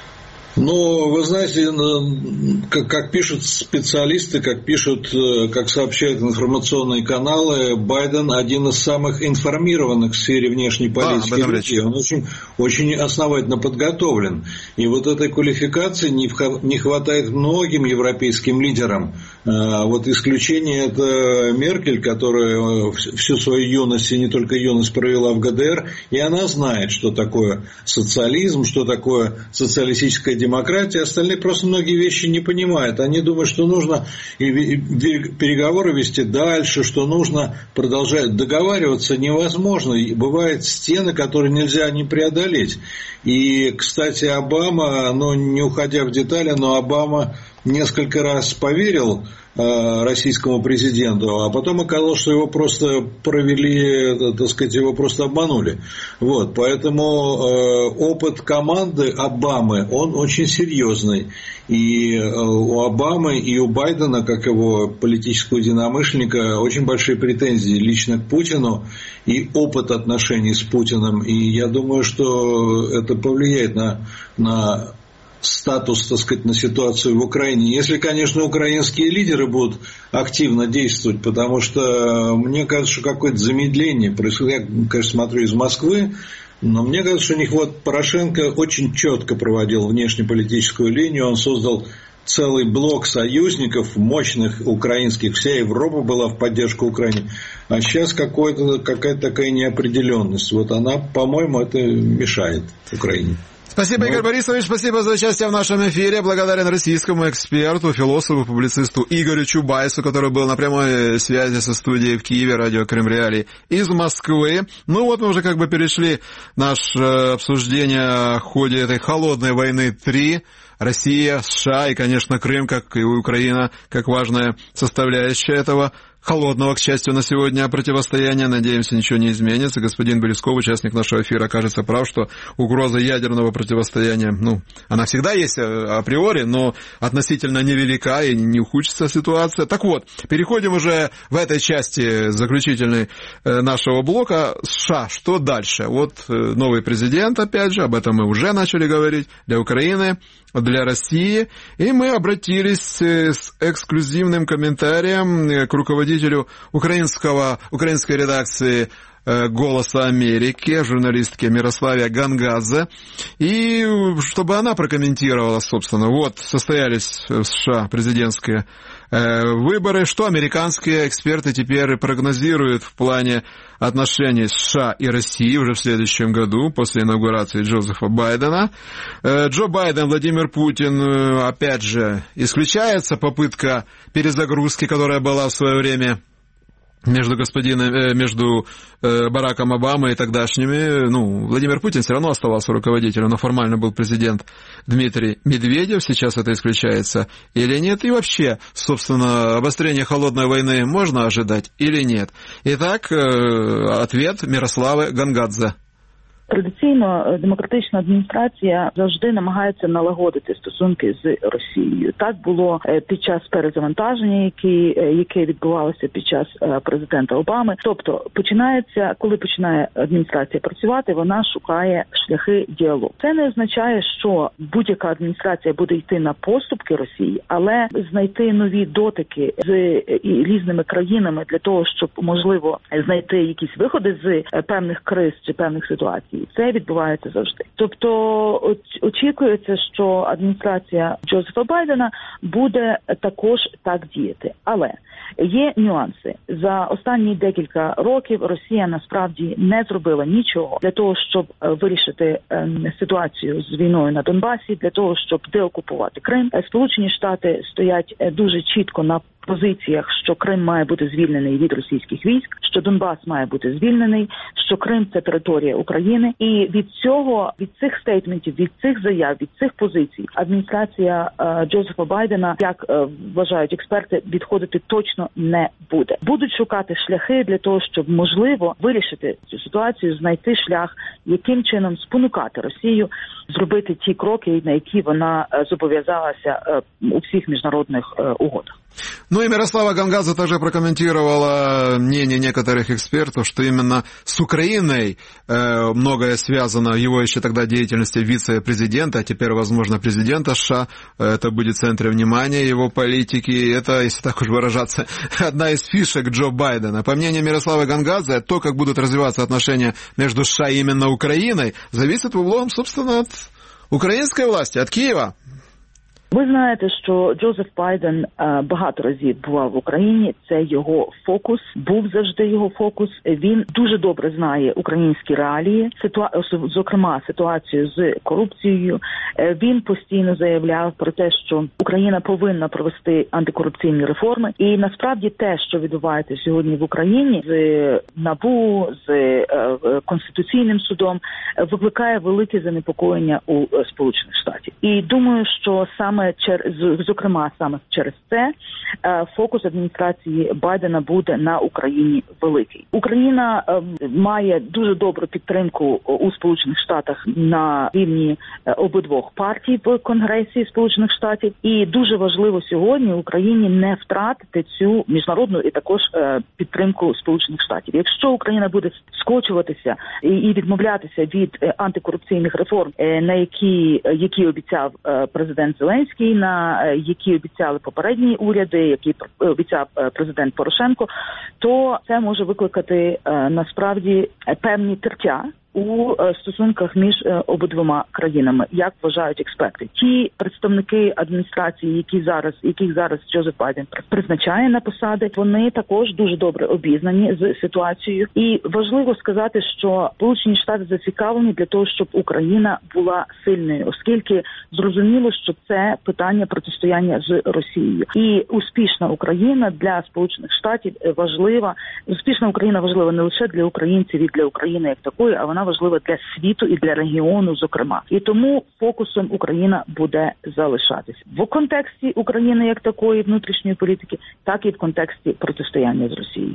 Ну, вы знаете, как, как пишут специалисты, как пишут, как сообщают информационные каналы, Байден один из самых информированных в сфере внешней политики а, людей. Он очень, очень основательно подготовлен. И вот этой квалификации не, не хватает многим европейским лидерам. Вот исключение это Меркель, которая всю свою юность и не только юность провела в ГДР, и она знает, что такое социализм, что такое социалистическая демократия, остальные просто многие вещи не понимают. Они думают, что нужно переговоры вести дальше, что нужно продолжать. Договариваться невозможно. Бывают стены, которые нельзя не преодолеть. И, кстати, Обама, ну, не уходя в детали, но Обама несколько раз поверил российскому президенту, а потом оказалось, что его просто провели, так сказать, его просто обманули. Вот, поэтому э, опыт команды Обамы, он очень серьезный. И э, у Обамы и у Байдена, как его политического единомышленника, очень большие претензии лично к Путину и опыт отношений с Путиным. И я думаю, что это повлияет на, на статус, так сказать, на ситуацию в Украине. Если, конечно, украинские лидеры будут активно действовать, потому что мне кажется, что какое-то замедление происходит. Я, конечно, смотрю из Москвы, но мне кажется, что у них вот Порошенко очень четко проводил внешнеполитическую линию, он создал целый блок союзников, мощных украинских, вся Европа была в поддержку Украины, а сейчас какая-то такая неопределенность. Вот она, по-моему, это мешает Украине. Спасибо, Игорь Борисович, спасибо за участие в нашем эфире. Благодарен российскому эксперту, философу, публицисту Игорю Чубайсу, который был на прямой связи со студией в Киеве, радио Крым Реалии из Москвы. Ну вот мы уже как бы перешли наше обсуждение в ходе этой холодной войны три. Россия, США и, конечно, Крым, как и Украина, как важная составляющая этого холодного, к счастью, на сегодня противостояния. Надеемся, ничего не изменится. Господин Белесков, участник нашего эфира, окажется прав, что угроза ядерного противостояния, ну, она всегда есть априори, но относительно невелика и не ухудшится ситуация. Так вот, переходим уже в этой части заключительной нашего блока. США, что дальше? Вот новый президент, опять же, об этом мы уже начали говорить, для Украины, для России, и мы обратились с эксклюзивным комментарием к руководителю украинского, украинской редакции «Голоса Америки», журналистке Мирославе Гангадзе, и чтобы она прокомментировала, собственно, вот состоялись в США президентские выборы, что американские эксперты теперь прогнозируют в плане отношений США и России уже в следующем году, после инаугурации Джозефа Байдена. Джо Байден, Владимир Путин, опять же, исключается попытка перезагрузки, которая была в свое время между господином, между Бараком Обамой и тогдашними, ну, Владимир Путин все равно оставался руководителем, но формально был президент Дмитрий Медведев, сейчас это исключается или нет, и вообще, собственно, обострение холодной войны можно ожидать или нет. Итак, ответ Мирославы Гангадзе. Традиційно демократична адміністрація завжди намагається налагодити стосунки з Росією. Так було під час перезавантаження, яке, яке відбувалося під час президента Обами. Тобто, починається, коли починає адміністрація працювати, вона шукає шляхи діалогу. Це не означає, що будь-яка адміністрація буде йти на поступки Росії, але знайти нові дотики з різними країнами для того, щоб, можливо, знайти якісь виходи з певних криз чи певних ситуацій. Це відбувається завжди. Тобто очікується, що адміністрація Джозефа Байдена буде також так діяти. Але є нюанси. За останні декілька років Росія насправді не зробила нічого для того, щоб вирішити ситуацію з війною на Донбасі, для того, щоб деокупувати Крим. Сполучені Штати стоять дуже чітко на позиціях, що Крим має бути звільнений від російських військ, що Донбас має бути звільнений, що Крим – це територія України. І від цього, від цих стейтментів, від цих заяв, від цих позицій адміністрація е, Джозефа Байдена, як е, вважають експерти, відходити точно не буде. Будуть шукати шляхи для того, щоб, можливо, вирішити цю ситуацію, знайти шлях, яким чином спонукати Росію зробити ті кроки, на які вона е, зобов'язалася е, у всіх міжнародних е, угодах. Ну и Мирослава Гангадзе также прокомментировала мнение некоторых экспертов, что именно с Украиной э, многое связано в его еще тогда деятельности вице-президента, а теперь, возможно, президента США. Это будет в центре внимания его политики. Это, если так уж выражаться, одна из фишек Джо Байдена. По мнению Мирославы Гангадзе, то, как будут развиваться отношения между США и именно Украиной, зависит в углом, собственно, от української власті, від Києва. Ви знаєте, що Джозеф Байден е, багато разів бував в Україні. Це його фокус, був завжди його фокус. Він дуже добре знає українські реалії, ситуа... зокрема ситуацію з корупцією. Е, він постійно заявляв про те, що Україна повинна провести антикорупційні реформи. І насправді те, що відбувається сьогодні в Україні з НАБУ, з е, Конституційним судом, викликає велике занепокоєння у е, Сполучених Штатів. І думаю, що саме зокрема, саме через це фокус адміністрації Байдена буде на Україні великий. Україна має дуже добру підтримку у Сполучених Штатах на рівні обидвох партій в Конгресі Сполучених Штатів. І дуже важливо сьогодні Україні не втратити цю міжнародну і також підтримку Сполучених Штатів. Якщо Україна буде скочуватися і відмовлятися від антикорупційних реформ, на які, які обіцяв президент Зеленський, на які обіцяли попередні уряди, які обіцяв президент Порошенко, то це може викликати насправді певні тертя у стосунках між обидвома країнами, як вважають експерти. Ті представники адміністрації, які зараз, яких зараз Джозеф Байден призначає на посади, вони також дуже добре обізнані з ситуацією. І важливо сказати, що Сполучені Штати зацікавлені для того, щоб Україна була сильною, оскільки зрозуміло, що це питання протистояння з Росією. І успішна Україна для Сполучених Штатів важлива. Успішна Україна важлива не лише для українців і для України як такої, а вона важлива для світу і для регіону, зокрема. І тому фокусом Україна буде залишатися. В контексті України як такої внутрішньої політики, так і в контексті протистояння з Росією.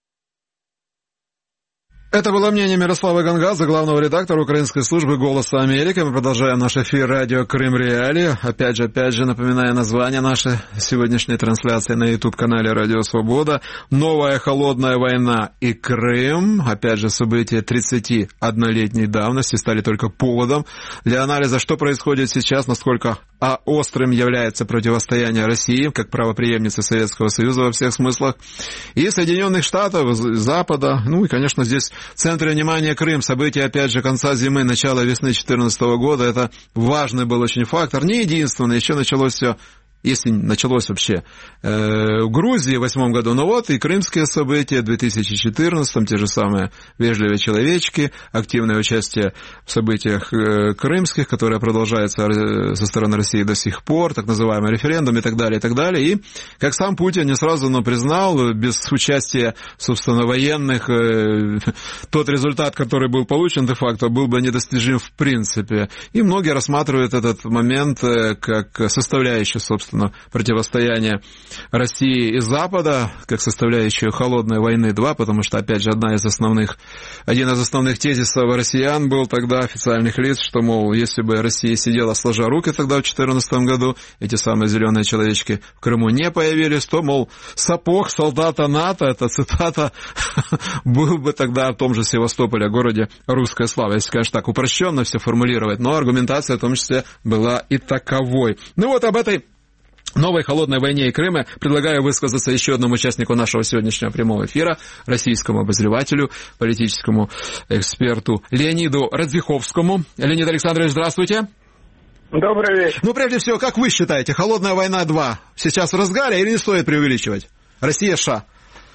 Это было мнение Мирославы Гангадзе, главного редактора украинской службы «Голоса Америки». Мы продолжаем наш эфир радио «Крым Реалии». Опять же, опять же, напоминая название нашей сегодняшней трансляции на YouTube-канале «Радио Свобода». «Новая холодная война и Крым». Опять же, события тридцатиоднолетней давности стали только поводом для анализа, что происходит сейчас, насколько а острым является противостояние России, как правопреемницы Советского Союза во всех смыслах, и Соединенных Штатов, Запада. Ну и, конечно, здесь в центре внимания Крым. События, опять же, конца зимы, начала весны две тысячи четырнадцатого года. Это важный был очень фактор. Не единственный. Еще началось все, если началось вообще э, в Грузии в восьмом году, но вот и крымские события в две тысячи четырнадцатом, те же самые вежливые человечки, активное участие в событиях э, крымских, которые продолжаются со стороны России до сих пор, так называемый референдум и так далее, и так далее. И, как сам Путин не сразу, но признал, без участия, собственно, военных, э, тот результат, который был получен де-факто, был бы недостижим в принципе. И многие рассматривают этот момент э, как составляющую, собственно, противостояние России и Запада, как составляющую холодной войны два, потому что, опять же, одна из основных, один из основных тезисов россиян был тогда, официальных лиц, что, мол, если бы Россия сидела сложа руки тогда в две тысячи четырнадцатом году, эти самые зеленые человечки в Крыму не появились, то, мол, сапог солдата НАТО, это цитата, был бы тогда в том же Севастополе, городе русской славы, если, конечно, так упрощенно все формулировать, но аргументация в том числе была и таковой. Ну вот об этой новой холодной войне и Крыме предлагаю высказаться еще одному участнику нашего сегодняшнего прямого эфира, российскому обозревателю, политическому эксперту Леониду Радзиховскому. Леонид Александрович, здравствуйте. Добрый вечер. Ну, прежде всего, как вы считаете, холодная война два сейчас в разгаре или не стоит преувеличивать? Россия-США.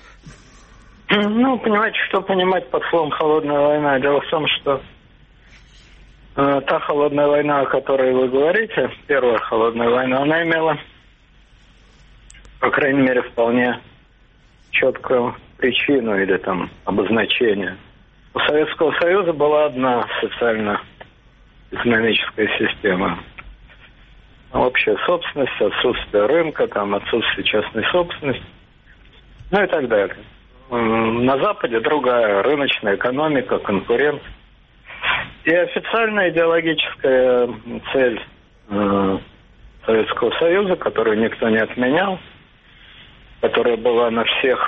Ну, понимаете, что понимать под словом «холодная война». Дело в том, что э, та холодная война, о которой вы говорите, первая холодная война, она имела, по крайней мере, вполне четкую причину или там обозначение. У Советского Союза была одна социально-экономическая система. Общая собственность, отсутствие рынка, там, отсутствие частной собственности, ну и так далее. На Западе другая рыночная экономика, конкурент. И официальная идеологическая цель э, Советского Союза, которую никто не отменял, которая была на всех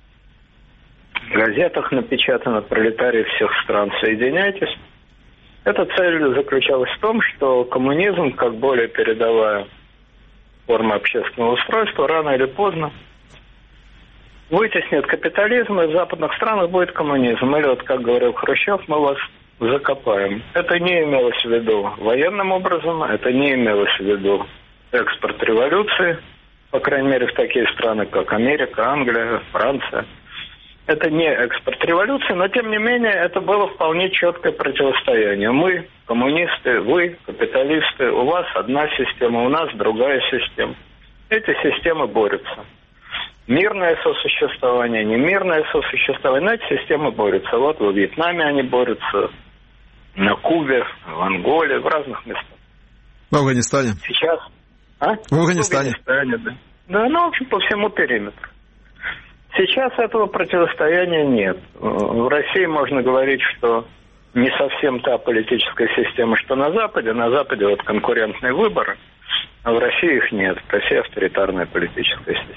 газетах напечатана, пролетарии всех стран, соединяйтесь. Эта цель заключалась в том, что коммунизм, как более передовая форма общественного устройства, рано или поздно вытеснит капитализм, и в западных странах будет коммунизм. Или, вот как говорил Хрущев, мы вас закопаем. Это не имелось в виду военным образом, это не имелось в виду экспорт революции, по крайней мере, в такие страны, как Америка, Англия, Франция. Это не экспорт революции, но, тем не менее, это было вполне четкое противостояние. Мы, коммунисты, вы, капиталисты, у вас одна система, у нас другая система. Эти системы борются. Мирное сосуществование, немирное сосуществование, но эти системы борются. Вот во Вьетнаме они борются, на Кубе, в Анголе, в разных местах. В Афганистане. Сейчас. А? В Афганистане. В Афганистане, да. Да, ну, в общем, по всему периметру. Сейчас этого противостояния нет. В России можно говорить, что не совсем та политическая система, что на Западе. На Западе вот конкурентные выборы, а в России их нет. В России авторитарная политическая система.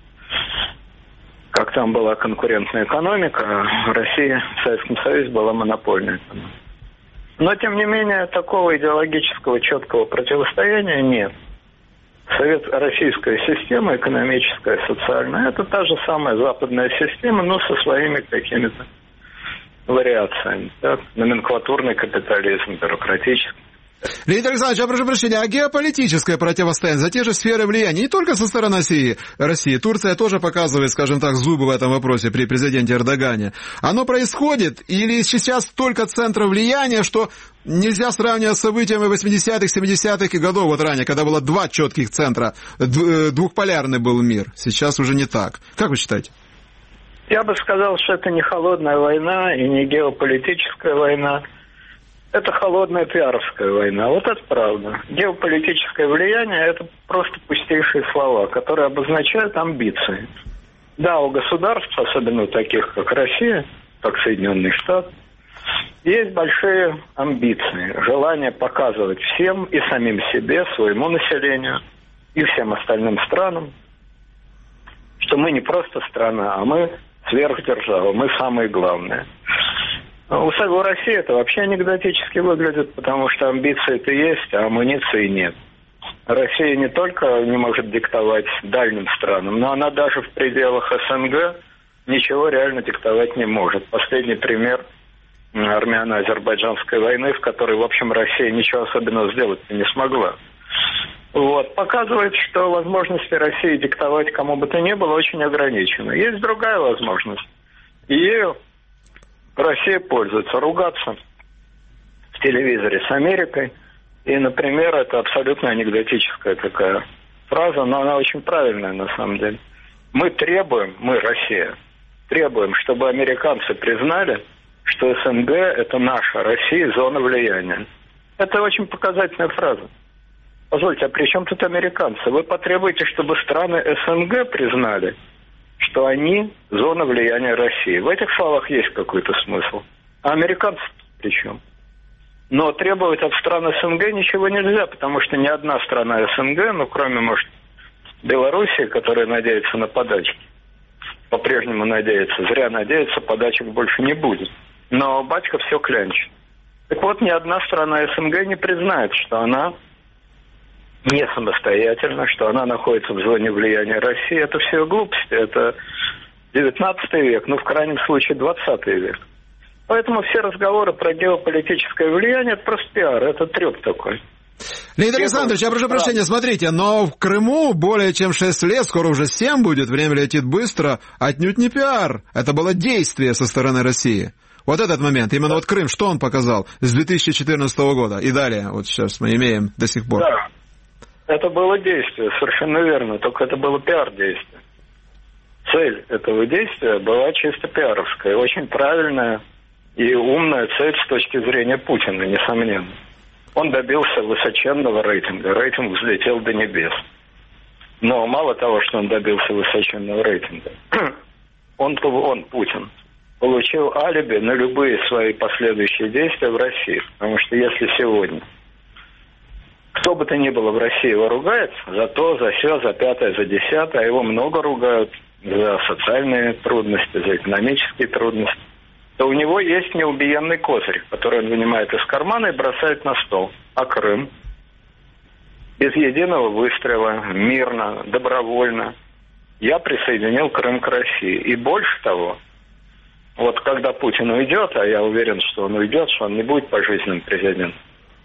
Как там была конкурентная экономика, а в России, в Советском Союзе была монопольная экономика. Но, тем не менее, такого идеологического четкого противостояния нет. Совет, российская система, экономическая, социальная, это та же самая западная система, но со своими какими-то вариациями. Так? Номенклатурный капитализм, бюрократический. Леонид Александрович, я прошу прощения, а геополитическое противостояние за те же сферы влияния не только со стороны России, России, Турция тоже показывает, скажем так, зубы в этом вопросе при президенте Эрдогане. Оно происходит или сейчас только центр влияния, что нельзя сравнивать с событиями восьмидесятых, семидесятых годов, вот ранее, когда было два четких центра, двухполярный был мир. Сейчас уже не так. Как вы считаете? Я бы сказал, что это не холодная война и не геополитическая война. Это холодная пиаровская война. Вот это правда. Геополитическое влияние – это просто пустейшие слова, которые обозначают амбиции. Да, у государств, особенно у таких, как Россия, как Соединенные Штаты, есть большие амбиции, желание показывать всем и самим себе, своему населению и всем остальным странам, что мы не просто страна, а мы сверхдержава, мы самые главные. У России это вообще анекдотически выглядит, потому что амбиции-то есть, а амуниции нет. Россия не только не может диктовать дальним странам, но она даже в пределах СНГ ничего реально диктовать не может. Последний пример армяно-азербайджанской войны, в которой, в общем, Россия ничего особенного сделать не смогла. Вот. Показывает, что возможности России диктовать кому бы то ни было очень ограничены. Есть другая возможность. И ею Россия пользуется. Ругаться в телевизоре с Америкой. И, например, это абсолютно анекдотическая такая фраза, но она очень правильная на самом деле. Мы требуем, мы, Россия, требуем, чтобы американцы признали, что СНГ – это наша Россия, зона влияния. Это очень показательная фраза. Позвольте, а при чем тут американцы? Вы потребуете, чтобы страны СНГ признали, что они зона влияния России. В этих словах есть какой-то смысл. А американцы при чем? Но требовать от стран СНГ ничего нельзя, потому что ни одна страна СНГ, ну, кроме, может, Белоруссии, которая надеется на подачки, по-прежнему надеется, зря надеется, подачек больше не будет. Но батька все клянчит. Так вот, ни одна страна СНГ не признает, что она не самостоятельна, что она находится в зоне влияния России. Это все глупости. Это девятнадцатый век, ну, в крайнем случае, двадцатый век. Поэтому все разговоры про геополитическое влияние – это просто пиар, это треп такой. Леонид Александрович, я прошу прощения, смотрите, но в Крыму более чем шесть лет, скоро уже семь будет, время летит быстро, отнюдь не пиар. Это было действие со стороны России. Вот этот момент, именно вот Крым, что он показал с две тысячи четырнадцатого года и далее, вот сейчас мы имеем до сих пор. Да, это было действие, совершенно верно, только это было пиар-действие. Цель этого действия была чисто пиаровская, очень правильная и умная цель с точки зрения Путина, несомненно. Он добился высоченного рейтинга, рейтинг взлетел до небес. Но мало того, что он добился высоченного рейтинга, он, он, Путин, получил алиби на любые свои последующие действия в России. Потому что если сегодня Кто бы то ни было в России его ругает за то, за сё, за пятое, за десятое, а его много ругают за социальные трудности, за экономические трудности, то у него есть неубиенный козырь, который он вынимает из кармана и бросает на стол. А Крым? Без единого выстрела, мирно, добровольно. Я присоединил Крым к России. И больше того, вот когда Путин уйдет, а я уверен, что он уйдет, что он не будет пожизненным президентом,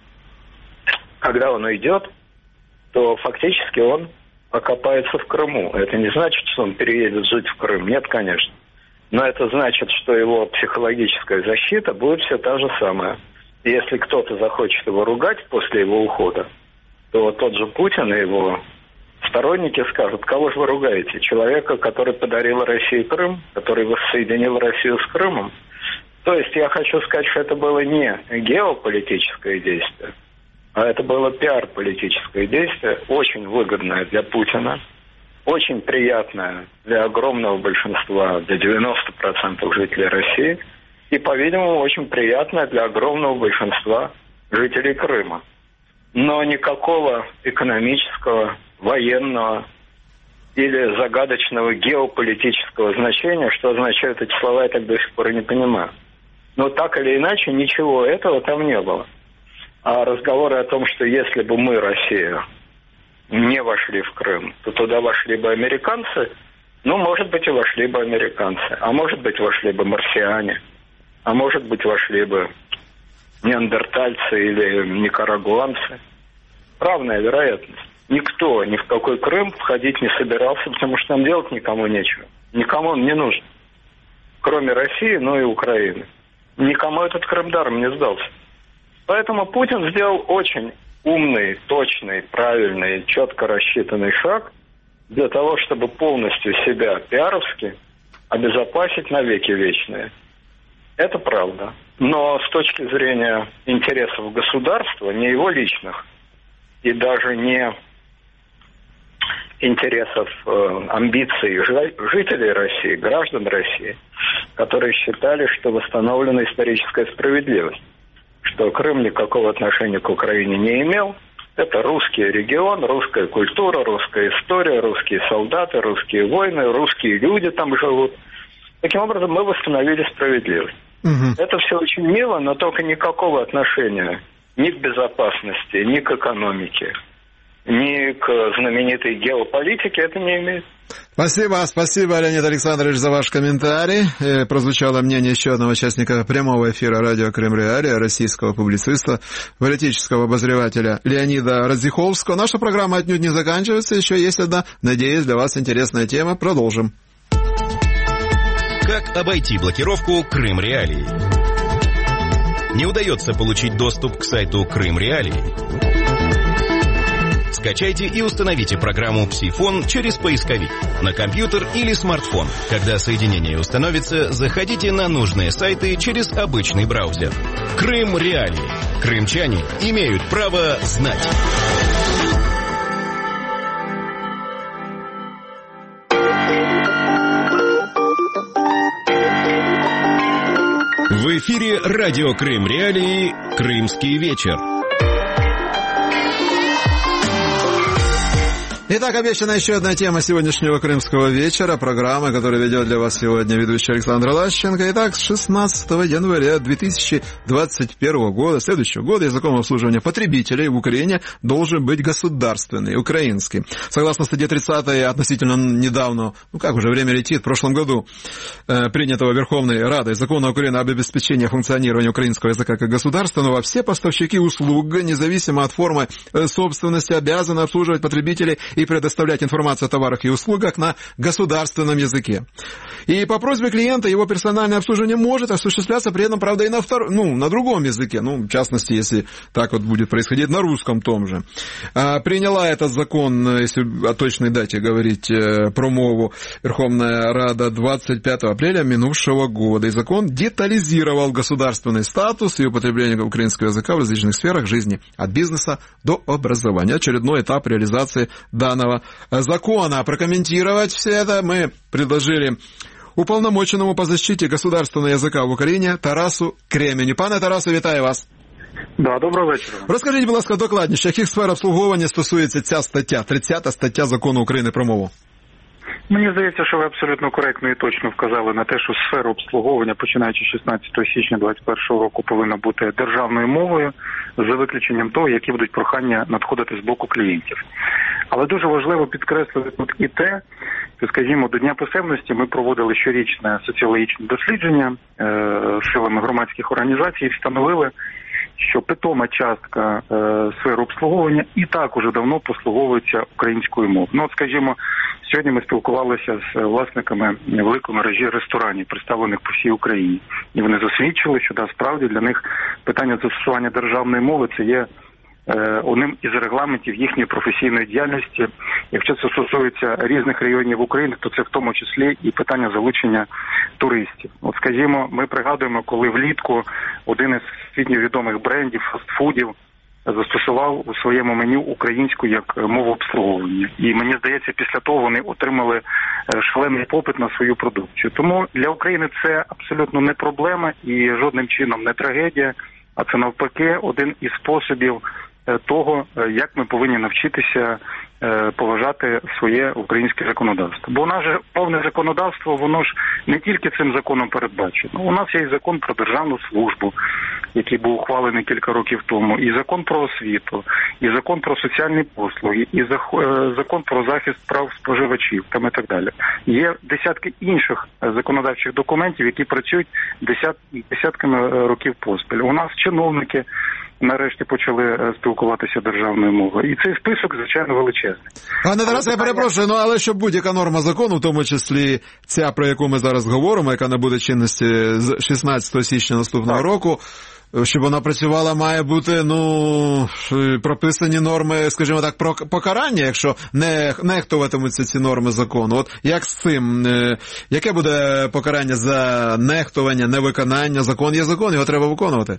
когда он уйдет, то фактически он окопается в Крыму. Это не значит, что он переедет жить в Крым. Нет, конечно. Но это значит, что его психологическая защита будет все та же самая. И если кто-то захочет его ругать после его ухода, то тот же Путин и его сторонники скажут: кого же вы ругаете? Человека, который подарил России Крым, который воссоединил Россию с Крымом? То есть я хочу сказать, что это было не геополитическое действие, а это было пиар-политическое действие, очень выгодное для Путина, очень приятное для огромного большинства, для девяноста процентов жителей России, и, по-видимому, очень приятное для огромного большинства жителей Крыма. Но никакого экономического, военного или загадочного геополитического значения, что означают эти слова, я так до сих пор и не понимаю. Но так или иначе, ничего этого там не было. А разговоры о том, что если бы мы, Россия, не вошли в Крым, то туда вошли бы американцы, ну, может быть, и вошли бы американцы, а может быть, вошли бы марсиане, а может быть, вошли бы неандертальцы или никарагуанцы. Равная вероятность. Никто ни в какой Крым входить не собирался, потому что там делать никому нечего. Никому он не нужен. Кроме России, ну и Украины. Никому этот Крым даром не сдался. Поэтому Путин сделал очень умный, точный, правильный, четко рассчитанный шаг для того, чтобы полностью себя пиаровски обезопасить на веки вечные. Это правда. Но с точки зрения интересов государства, не его личных, и даже не интересов, э, амбиций жителей России, граждан России, которые считали, что восстановлена историческая справедливость, что Крым никакого отношения к Украине не имел. Это русский регион, русская культура, русская история, русские солдаты, русские войны, русские люди там живут. Таким образом, мы восстановили справедливость. Угу. Это все очень мило, но только никакого отношения ни к безопасности, ни к экономике, ни к знаменитой геополитике это не имеет. Спасибо, спасибо, Леонид Александрович, за ваш комментарий. И прозвучало мнение еще одного участника прямого эфира радио Крым Реалии, российского публициста, политического обозревателя Леонида Радзиховского. Наша программа отнюдь не заканчивается, еще есть одна, надеюсь, для вас интересная тема. Продолжим. Как обойти блокировку Крым Реалии? Не удается получить доступ к сайту Крым Реалии? Скачайте и установите программу «Псифон» через поисковик на компьютер или смартфон. Когда соединение установится, заходите на нужные сайты через обычный браузер. Крым Реалии. Крымчане имеют право знать. В эфире радио Крым Реалии «Крымский вечер». Итак, обещана еще одна тема сегодняшнего крымского вечера, программы, которую ведет для вас сегодня ведущий Александр Лащенко. Итак, с шестнадцатого января две тысячи двадцать первого года, следующего года, языком обслуживания потребителей в Украине должен быть государственный, украинский. Согласно статье тридцатой, относительно недавно, ну как уже время летит, в прошлом году, э, принятого Верховной Радой закона Украины об обеспечении функционирования украинского языка как государственного, все поставщики услуг, независимо от формы э, собственности, обязаны обслуживать потребителей и предоставлять информацию о товарах и услугах на государственном языке. И по просьбе клиента его персональное обслуживание может осуществляться при этом, правда, и на, втор... ну, на другом языке. Ну, в частности, если так вот будет происходить, на русском том же. А, приняла этот закон, если о точной дате говорить, про мову, Верховная Рада двадцать пятого апреля минувшего года. И закон детализировал государственный статус и употребление украинского языка в различных сферах жизни, от бизнеса до образования. Очередной этап реализации данного закона. Прокомментировать все это мы предложили уполномоченному по защите государственного языка в Украине Тарасу Кременю. Пане Тарасу, вітаю вас. Да, доброго вечора. Розкажіть, будь ласка, докладніше, яких сфер обслуговування стосується ця стаття, тридцята стаття Закону України про мову? Мені здається, що ви абсолютно коректно і точно вказали на те, що сфера обслуговування, починаючи з шістнадцятого січня двадцять першого року, повинна бути державною мовою, за виключенням того, які будуть прохання надходити з боку клієнтів. Але дуже важливо підкреслити тут і те, що, скажімо, до Дня писемності ми проводили щорічне соціологічне дослідження е, силами громадських організацій і встановили, що питома частка е, сфери обслуговування і так уже давно послуговується українською мовою. Ну, от, скажімо, сьогодні ми спілкувалися з власниками великої мережі ресторанів, представлених по всій Україні. І вони засвідчили, що, да, справді для них питання застосування державної мови – це є е, одним із регламентів їхньої професійної діяльності. Якщо це стосується різних регіонів України, то це в тому числі і питання залучення туристів. От, скажімо, ми пригадуємо, коли влітку один із світньо відомих брендів, фастфудів, застосував у своєму меню українську як мову обслуговування. І мені здається, після того вони отримали шалений попит на свою продукцію. Тому для України це абсолютно не проблема і жодним чином не трагедія, а це навпаки один із способів того, як ми повинні навчитися поважати своє українське законодавство. Бо у нас же повне законодавство, воно ж не тільки цим законом передбачено. У нас є і закон про державну службу, який був ухвалений кілька років тому, і закон про освіту, і закон про соціальні послуги, і закон про захист прав споживачів там і так далі. Є десятки інших законодавчих документів, які працюють десят, десятками років поспіль. У нас чиновники нарешті почали спілкуватися державною мовою. І цей список, звичайно, величезний. Пане Тарасе, я перепрошую, ну але щоб будь-яка норма закону, в тому числі ця, про яку ми зараз говоримо, яка набуде чинності з шістнадцятого січня наступного так. року, щоб вона працювала, має бути, ну, прописані норми, скажімо так, про покарання, якщо не нехтуватимуться ці норми закону. От як з цим? Яке буде покарання за нехтування, невиконання? Закон є закон, його треба виконувати.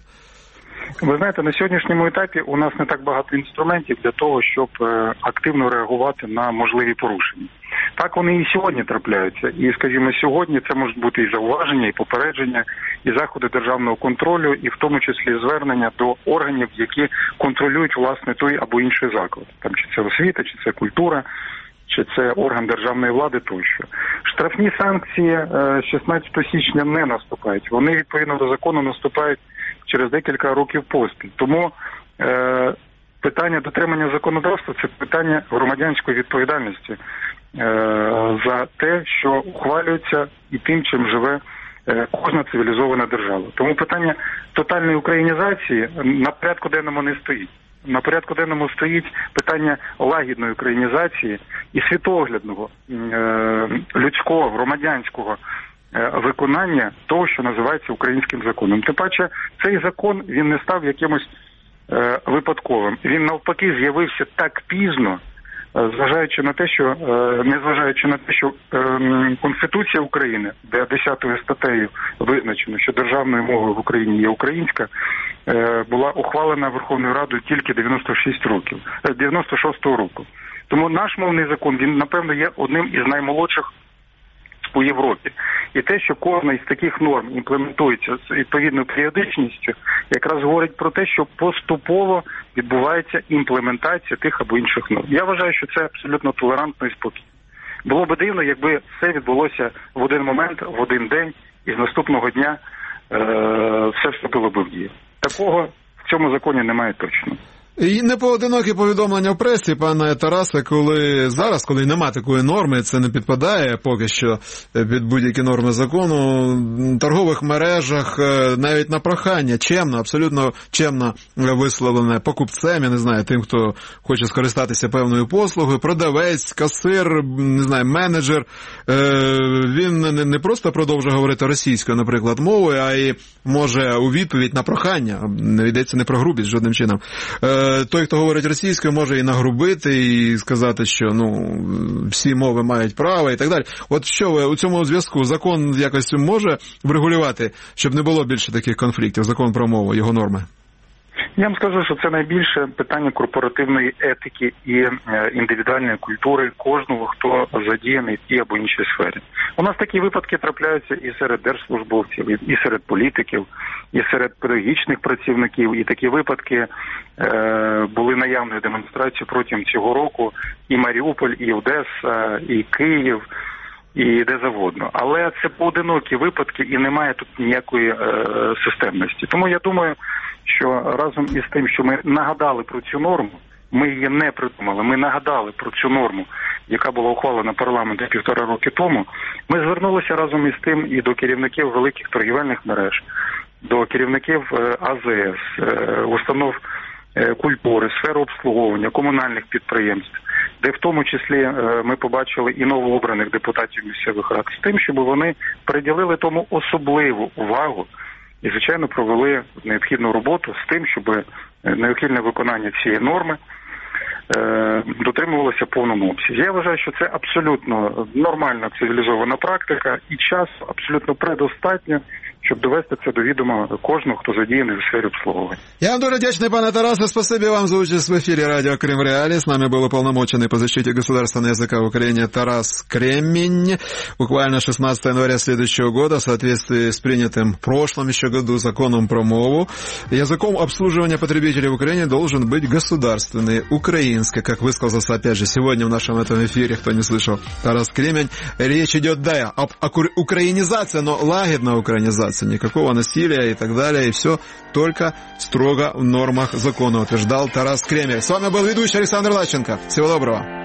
Ви знаєте, на сьогоднішньому етапі у нас не так багато інструментів для того, щоб активно реагувати на можливі порушення. Так вони і сьогодні трапляються. І, скажімо, сьогодні це можуть бути і зауваження, і попередження, і заходи державного контролю, і в тому числі звернення до органів, які контролюють, власне, той або інший заклад. Там чи це освіта, чи це культура, чи це орган державної влади тощо. Штрафні санкції шістнадцятого січня не наступають. Вони, відповідно до закону, наступають через декілька років поспіль. Тому е, питання дотримання законодавства – це питання громадянської відповідальності е, за те, що ухвалюється і тим, чим живе е, кожна цивілізована держава. Тому питання тотальної українізації на порядку денному не стоїть. На порядку денному стоїть питання лагідної українізації і світоглядного, е, людського, громадянського виконання того, що називається українським законом. Тим паче, цей закон, він не став якимось е, випадковим. Він навпаки з'явився так пізно, е, зважаючи на те, що, е, незважаючи на те, що е, Конституція України, де десятою статтею визначено, що державною мовою в Україні є українська, е, була ухвалена Верховною Радою тільки дев'яносто шість років, е, дев'яносто шостого року. Тому наш мовний закон, він, напевно, є одним із наймолодших у Європі. І те, що кожна із таких норм імплементується з відповідною періодичністю, якраз говорить про те, що поступово відбувається імплементація тих або інших норм. Я вважаю, що це абсолютно толерантно і спокійно. Було б дивно, якби все відбулося в один момент, в один день, і з наступного дня е- все вступило б в дію. Такого в цьому законі немає точно. І непоодинокі повідомлення в пресі, пане Тарасе, коли зараз, коли нема такої норми, це не підпадає поки що під будь-які норми закону, в торгових мережах навіть на прохання чемно, абсолютно чемно висловлене покупцем, я не знаю, тим, хто хоче скористатися певною послугою, продавець, касир, не знаю, менеджер, він не просто продовжує говорити російською, наприклад, мовою, а й може у відповідь на прохання, не йдеться не про грубість жодним чином, той, хто говорить російською, може і нагрубити, і сказати, що ну всі мови мають право і так далі. От що ви у цьому зв'язку? Закон якось може врегулювати, щоб не було більше таких конфліктів? Закон про мову, його норми? Я вам скажу, що це найбільше питання корпоративної етики і індивідуальної культури кожного, хто задіяний в тій або іншій сфері. У нас такі випадки трапляються і серед держслужбовців, і серед політиків, і серед педагогічних працівників. І такі випадки е, були наявною демонстрацією протягом цього року. І Маріуполь, і Одеса, і Київ, і де завгодно. Але це поодинокі випадки і немає тут ніякої е, системності. Тому я думаю, що разом із тим, що ми нагадали про цю норму, ми її не придумали, ми нагадали про цю норму, яка була ухвалена парламентом півтора роки тому, ми звернулися разом із тим і до керівників великих торгівельних мереж, до керівників А З С, установ культури, сфери обслуговування, комунальних підприємств, де в тому числі ми побачили і новообраних депутатів місцевих рад, з тим, щоб вони приділили тому особливу увагу і, звичайно, провели необхідну роботу з тим, щоб неухильне виконання цієї норми е, дотримувалося в повному обсязі. Я вважаю, що це абсолютно нормальна цивілізована практика і часу абсолютно предостатньо, щоб довести це до відома кожного, хто задіяний у сфері обслуговування. Я вам дуже вдячний, пане Тарасе. Спасибо вам за участь в эфире радио Крым Реалии. С нами был уполномоченный по защите государственного языка в Украине Тарас Кремень. Буквально шестнадцатого января следующего года, в соответствии с принятым в прошлом еще году законом про мову, языком обслуживания потребителей в Украине должен быть государственный, украинский, как высказался опять же сегодня в нашем этом эфире, кто не слышал, Тарас Кремень. Речь идет, да, об украинизации, но лагерной украинизации. Никакого насилия и так далее, и все только строго в нормах закона, утверждал Тарас Кремень. С вами был ведущий Александр Лащенко. Всего доброго.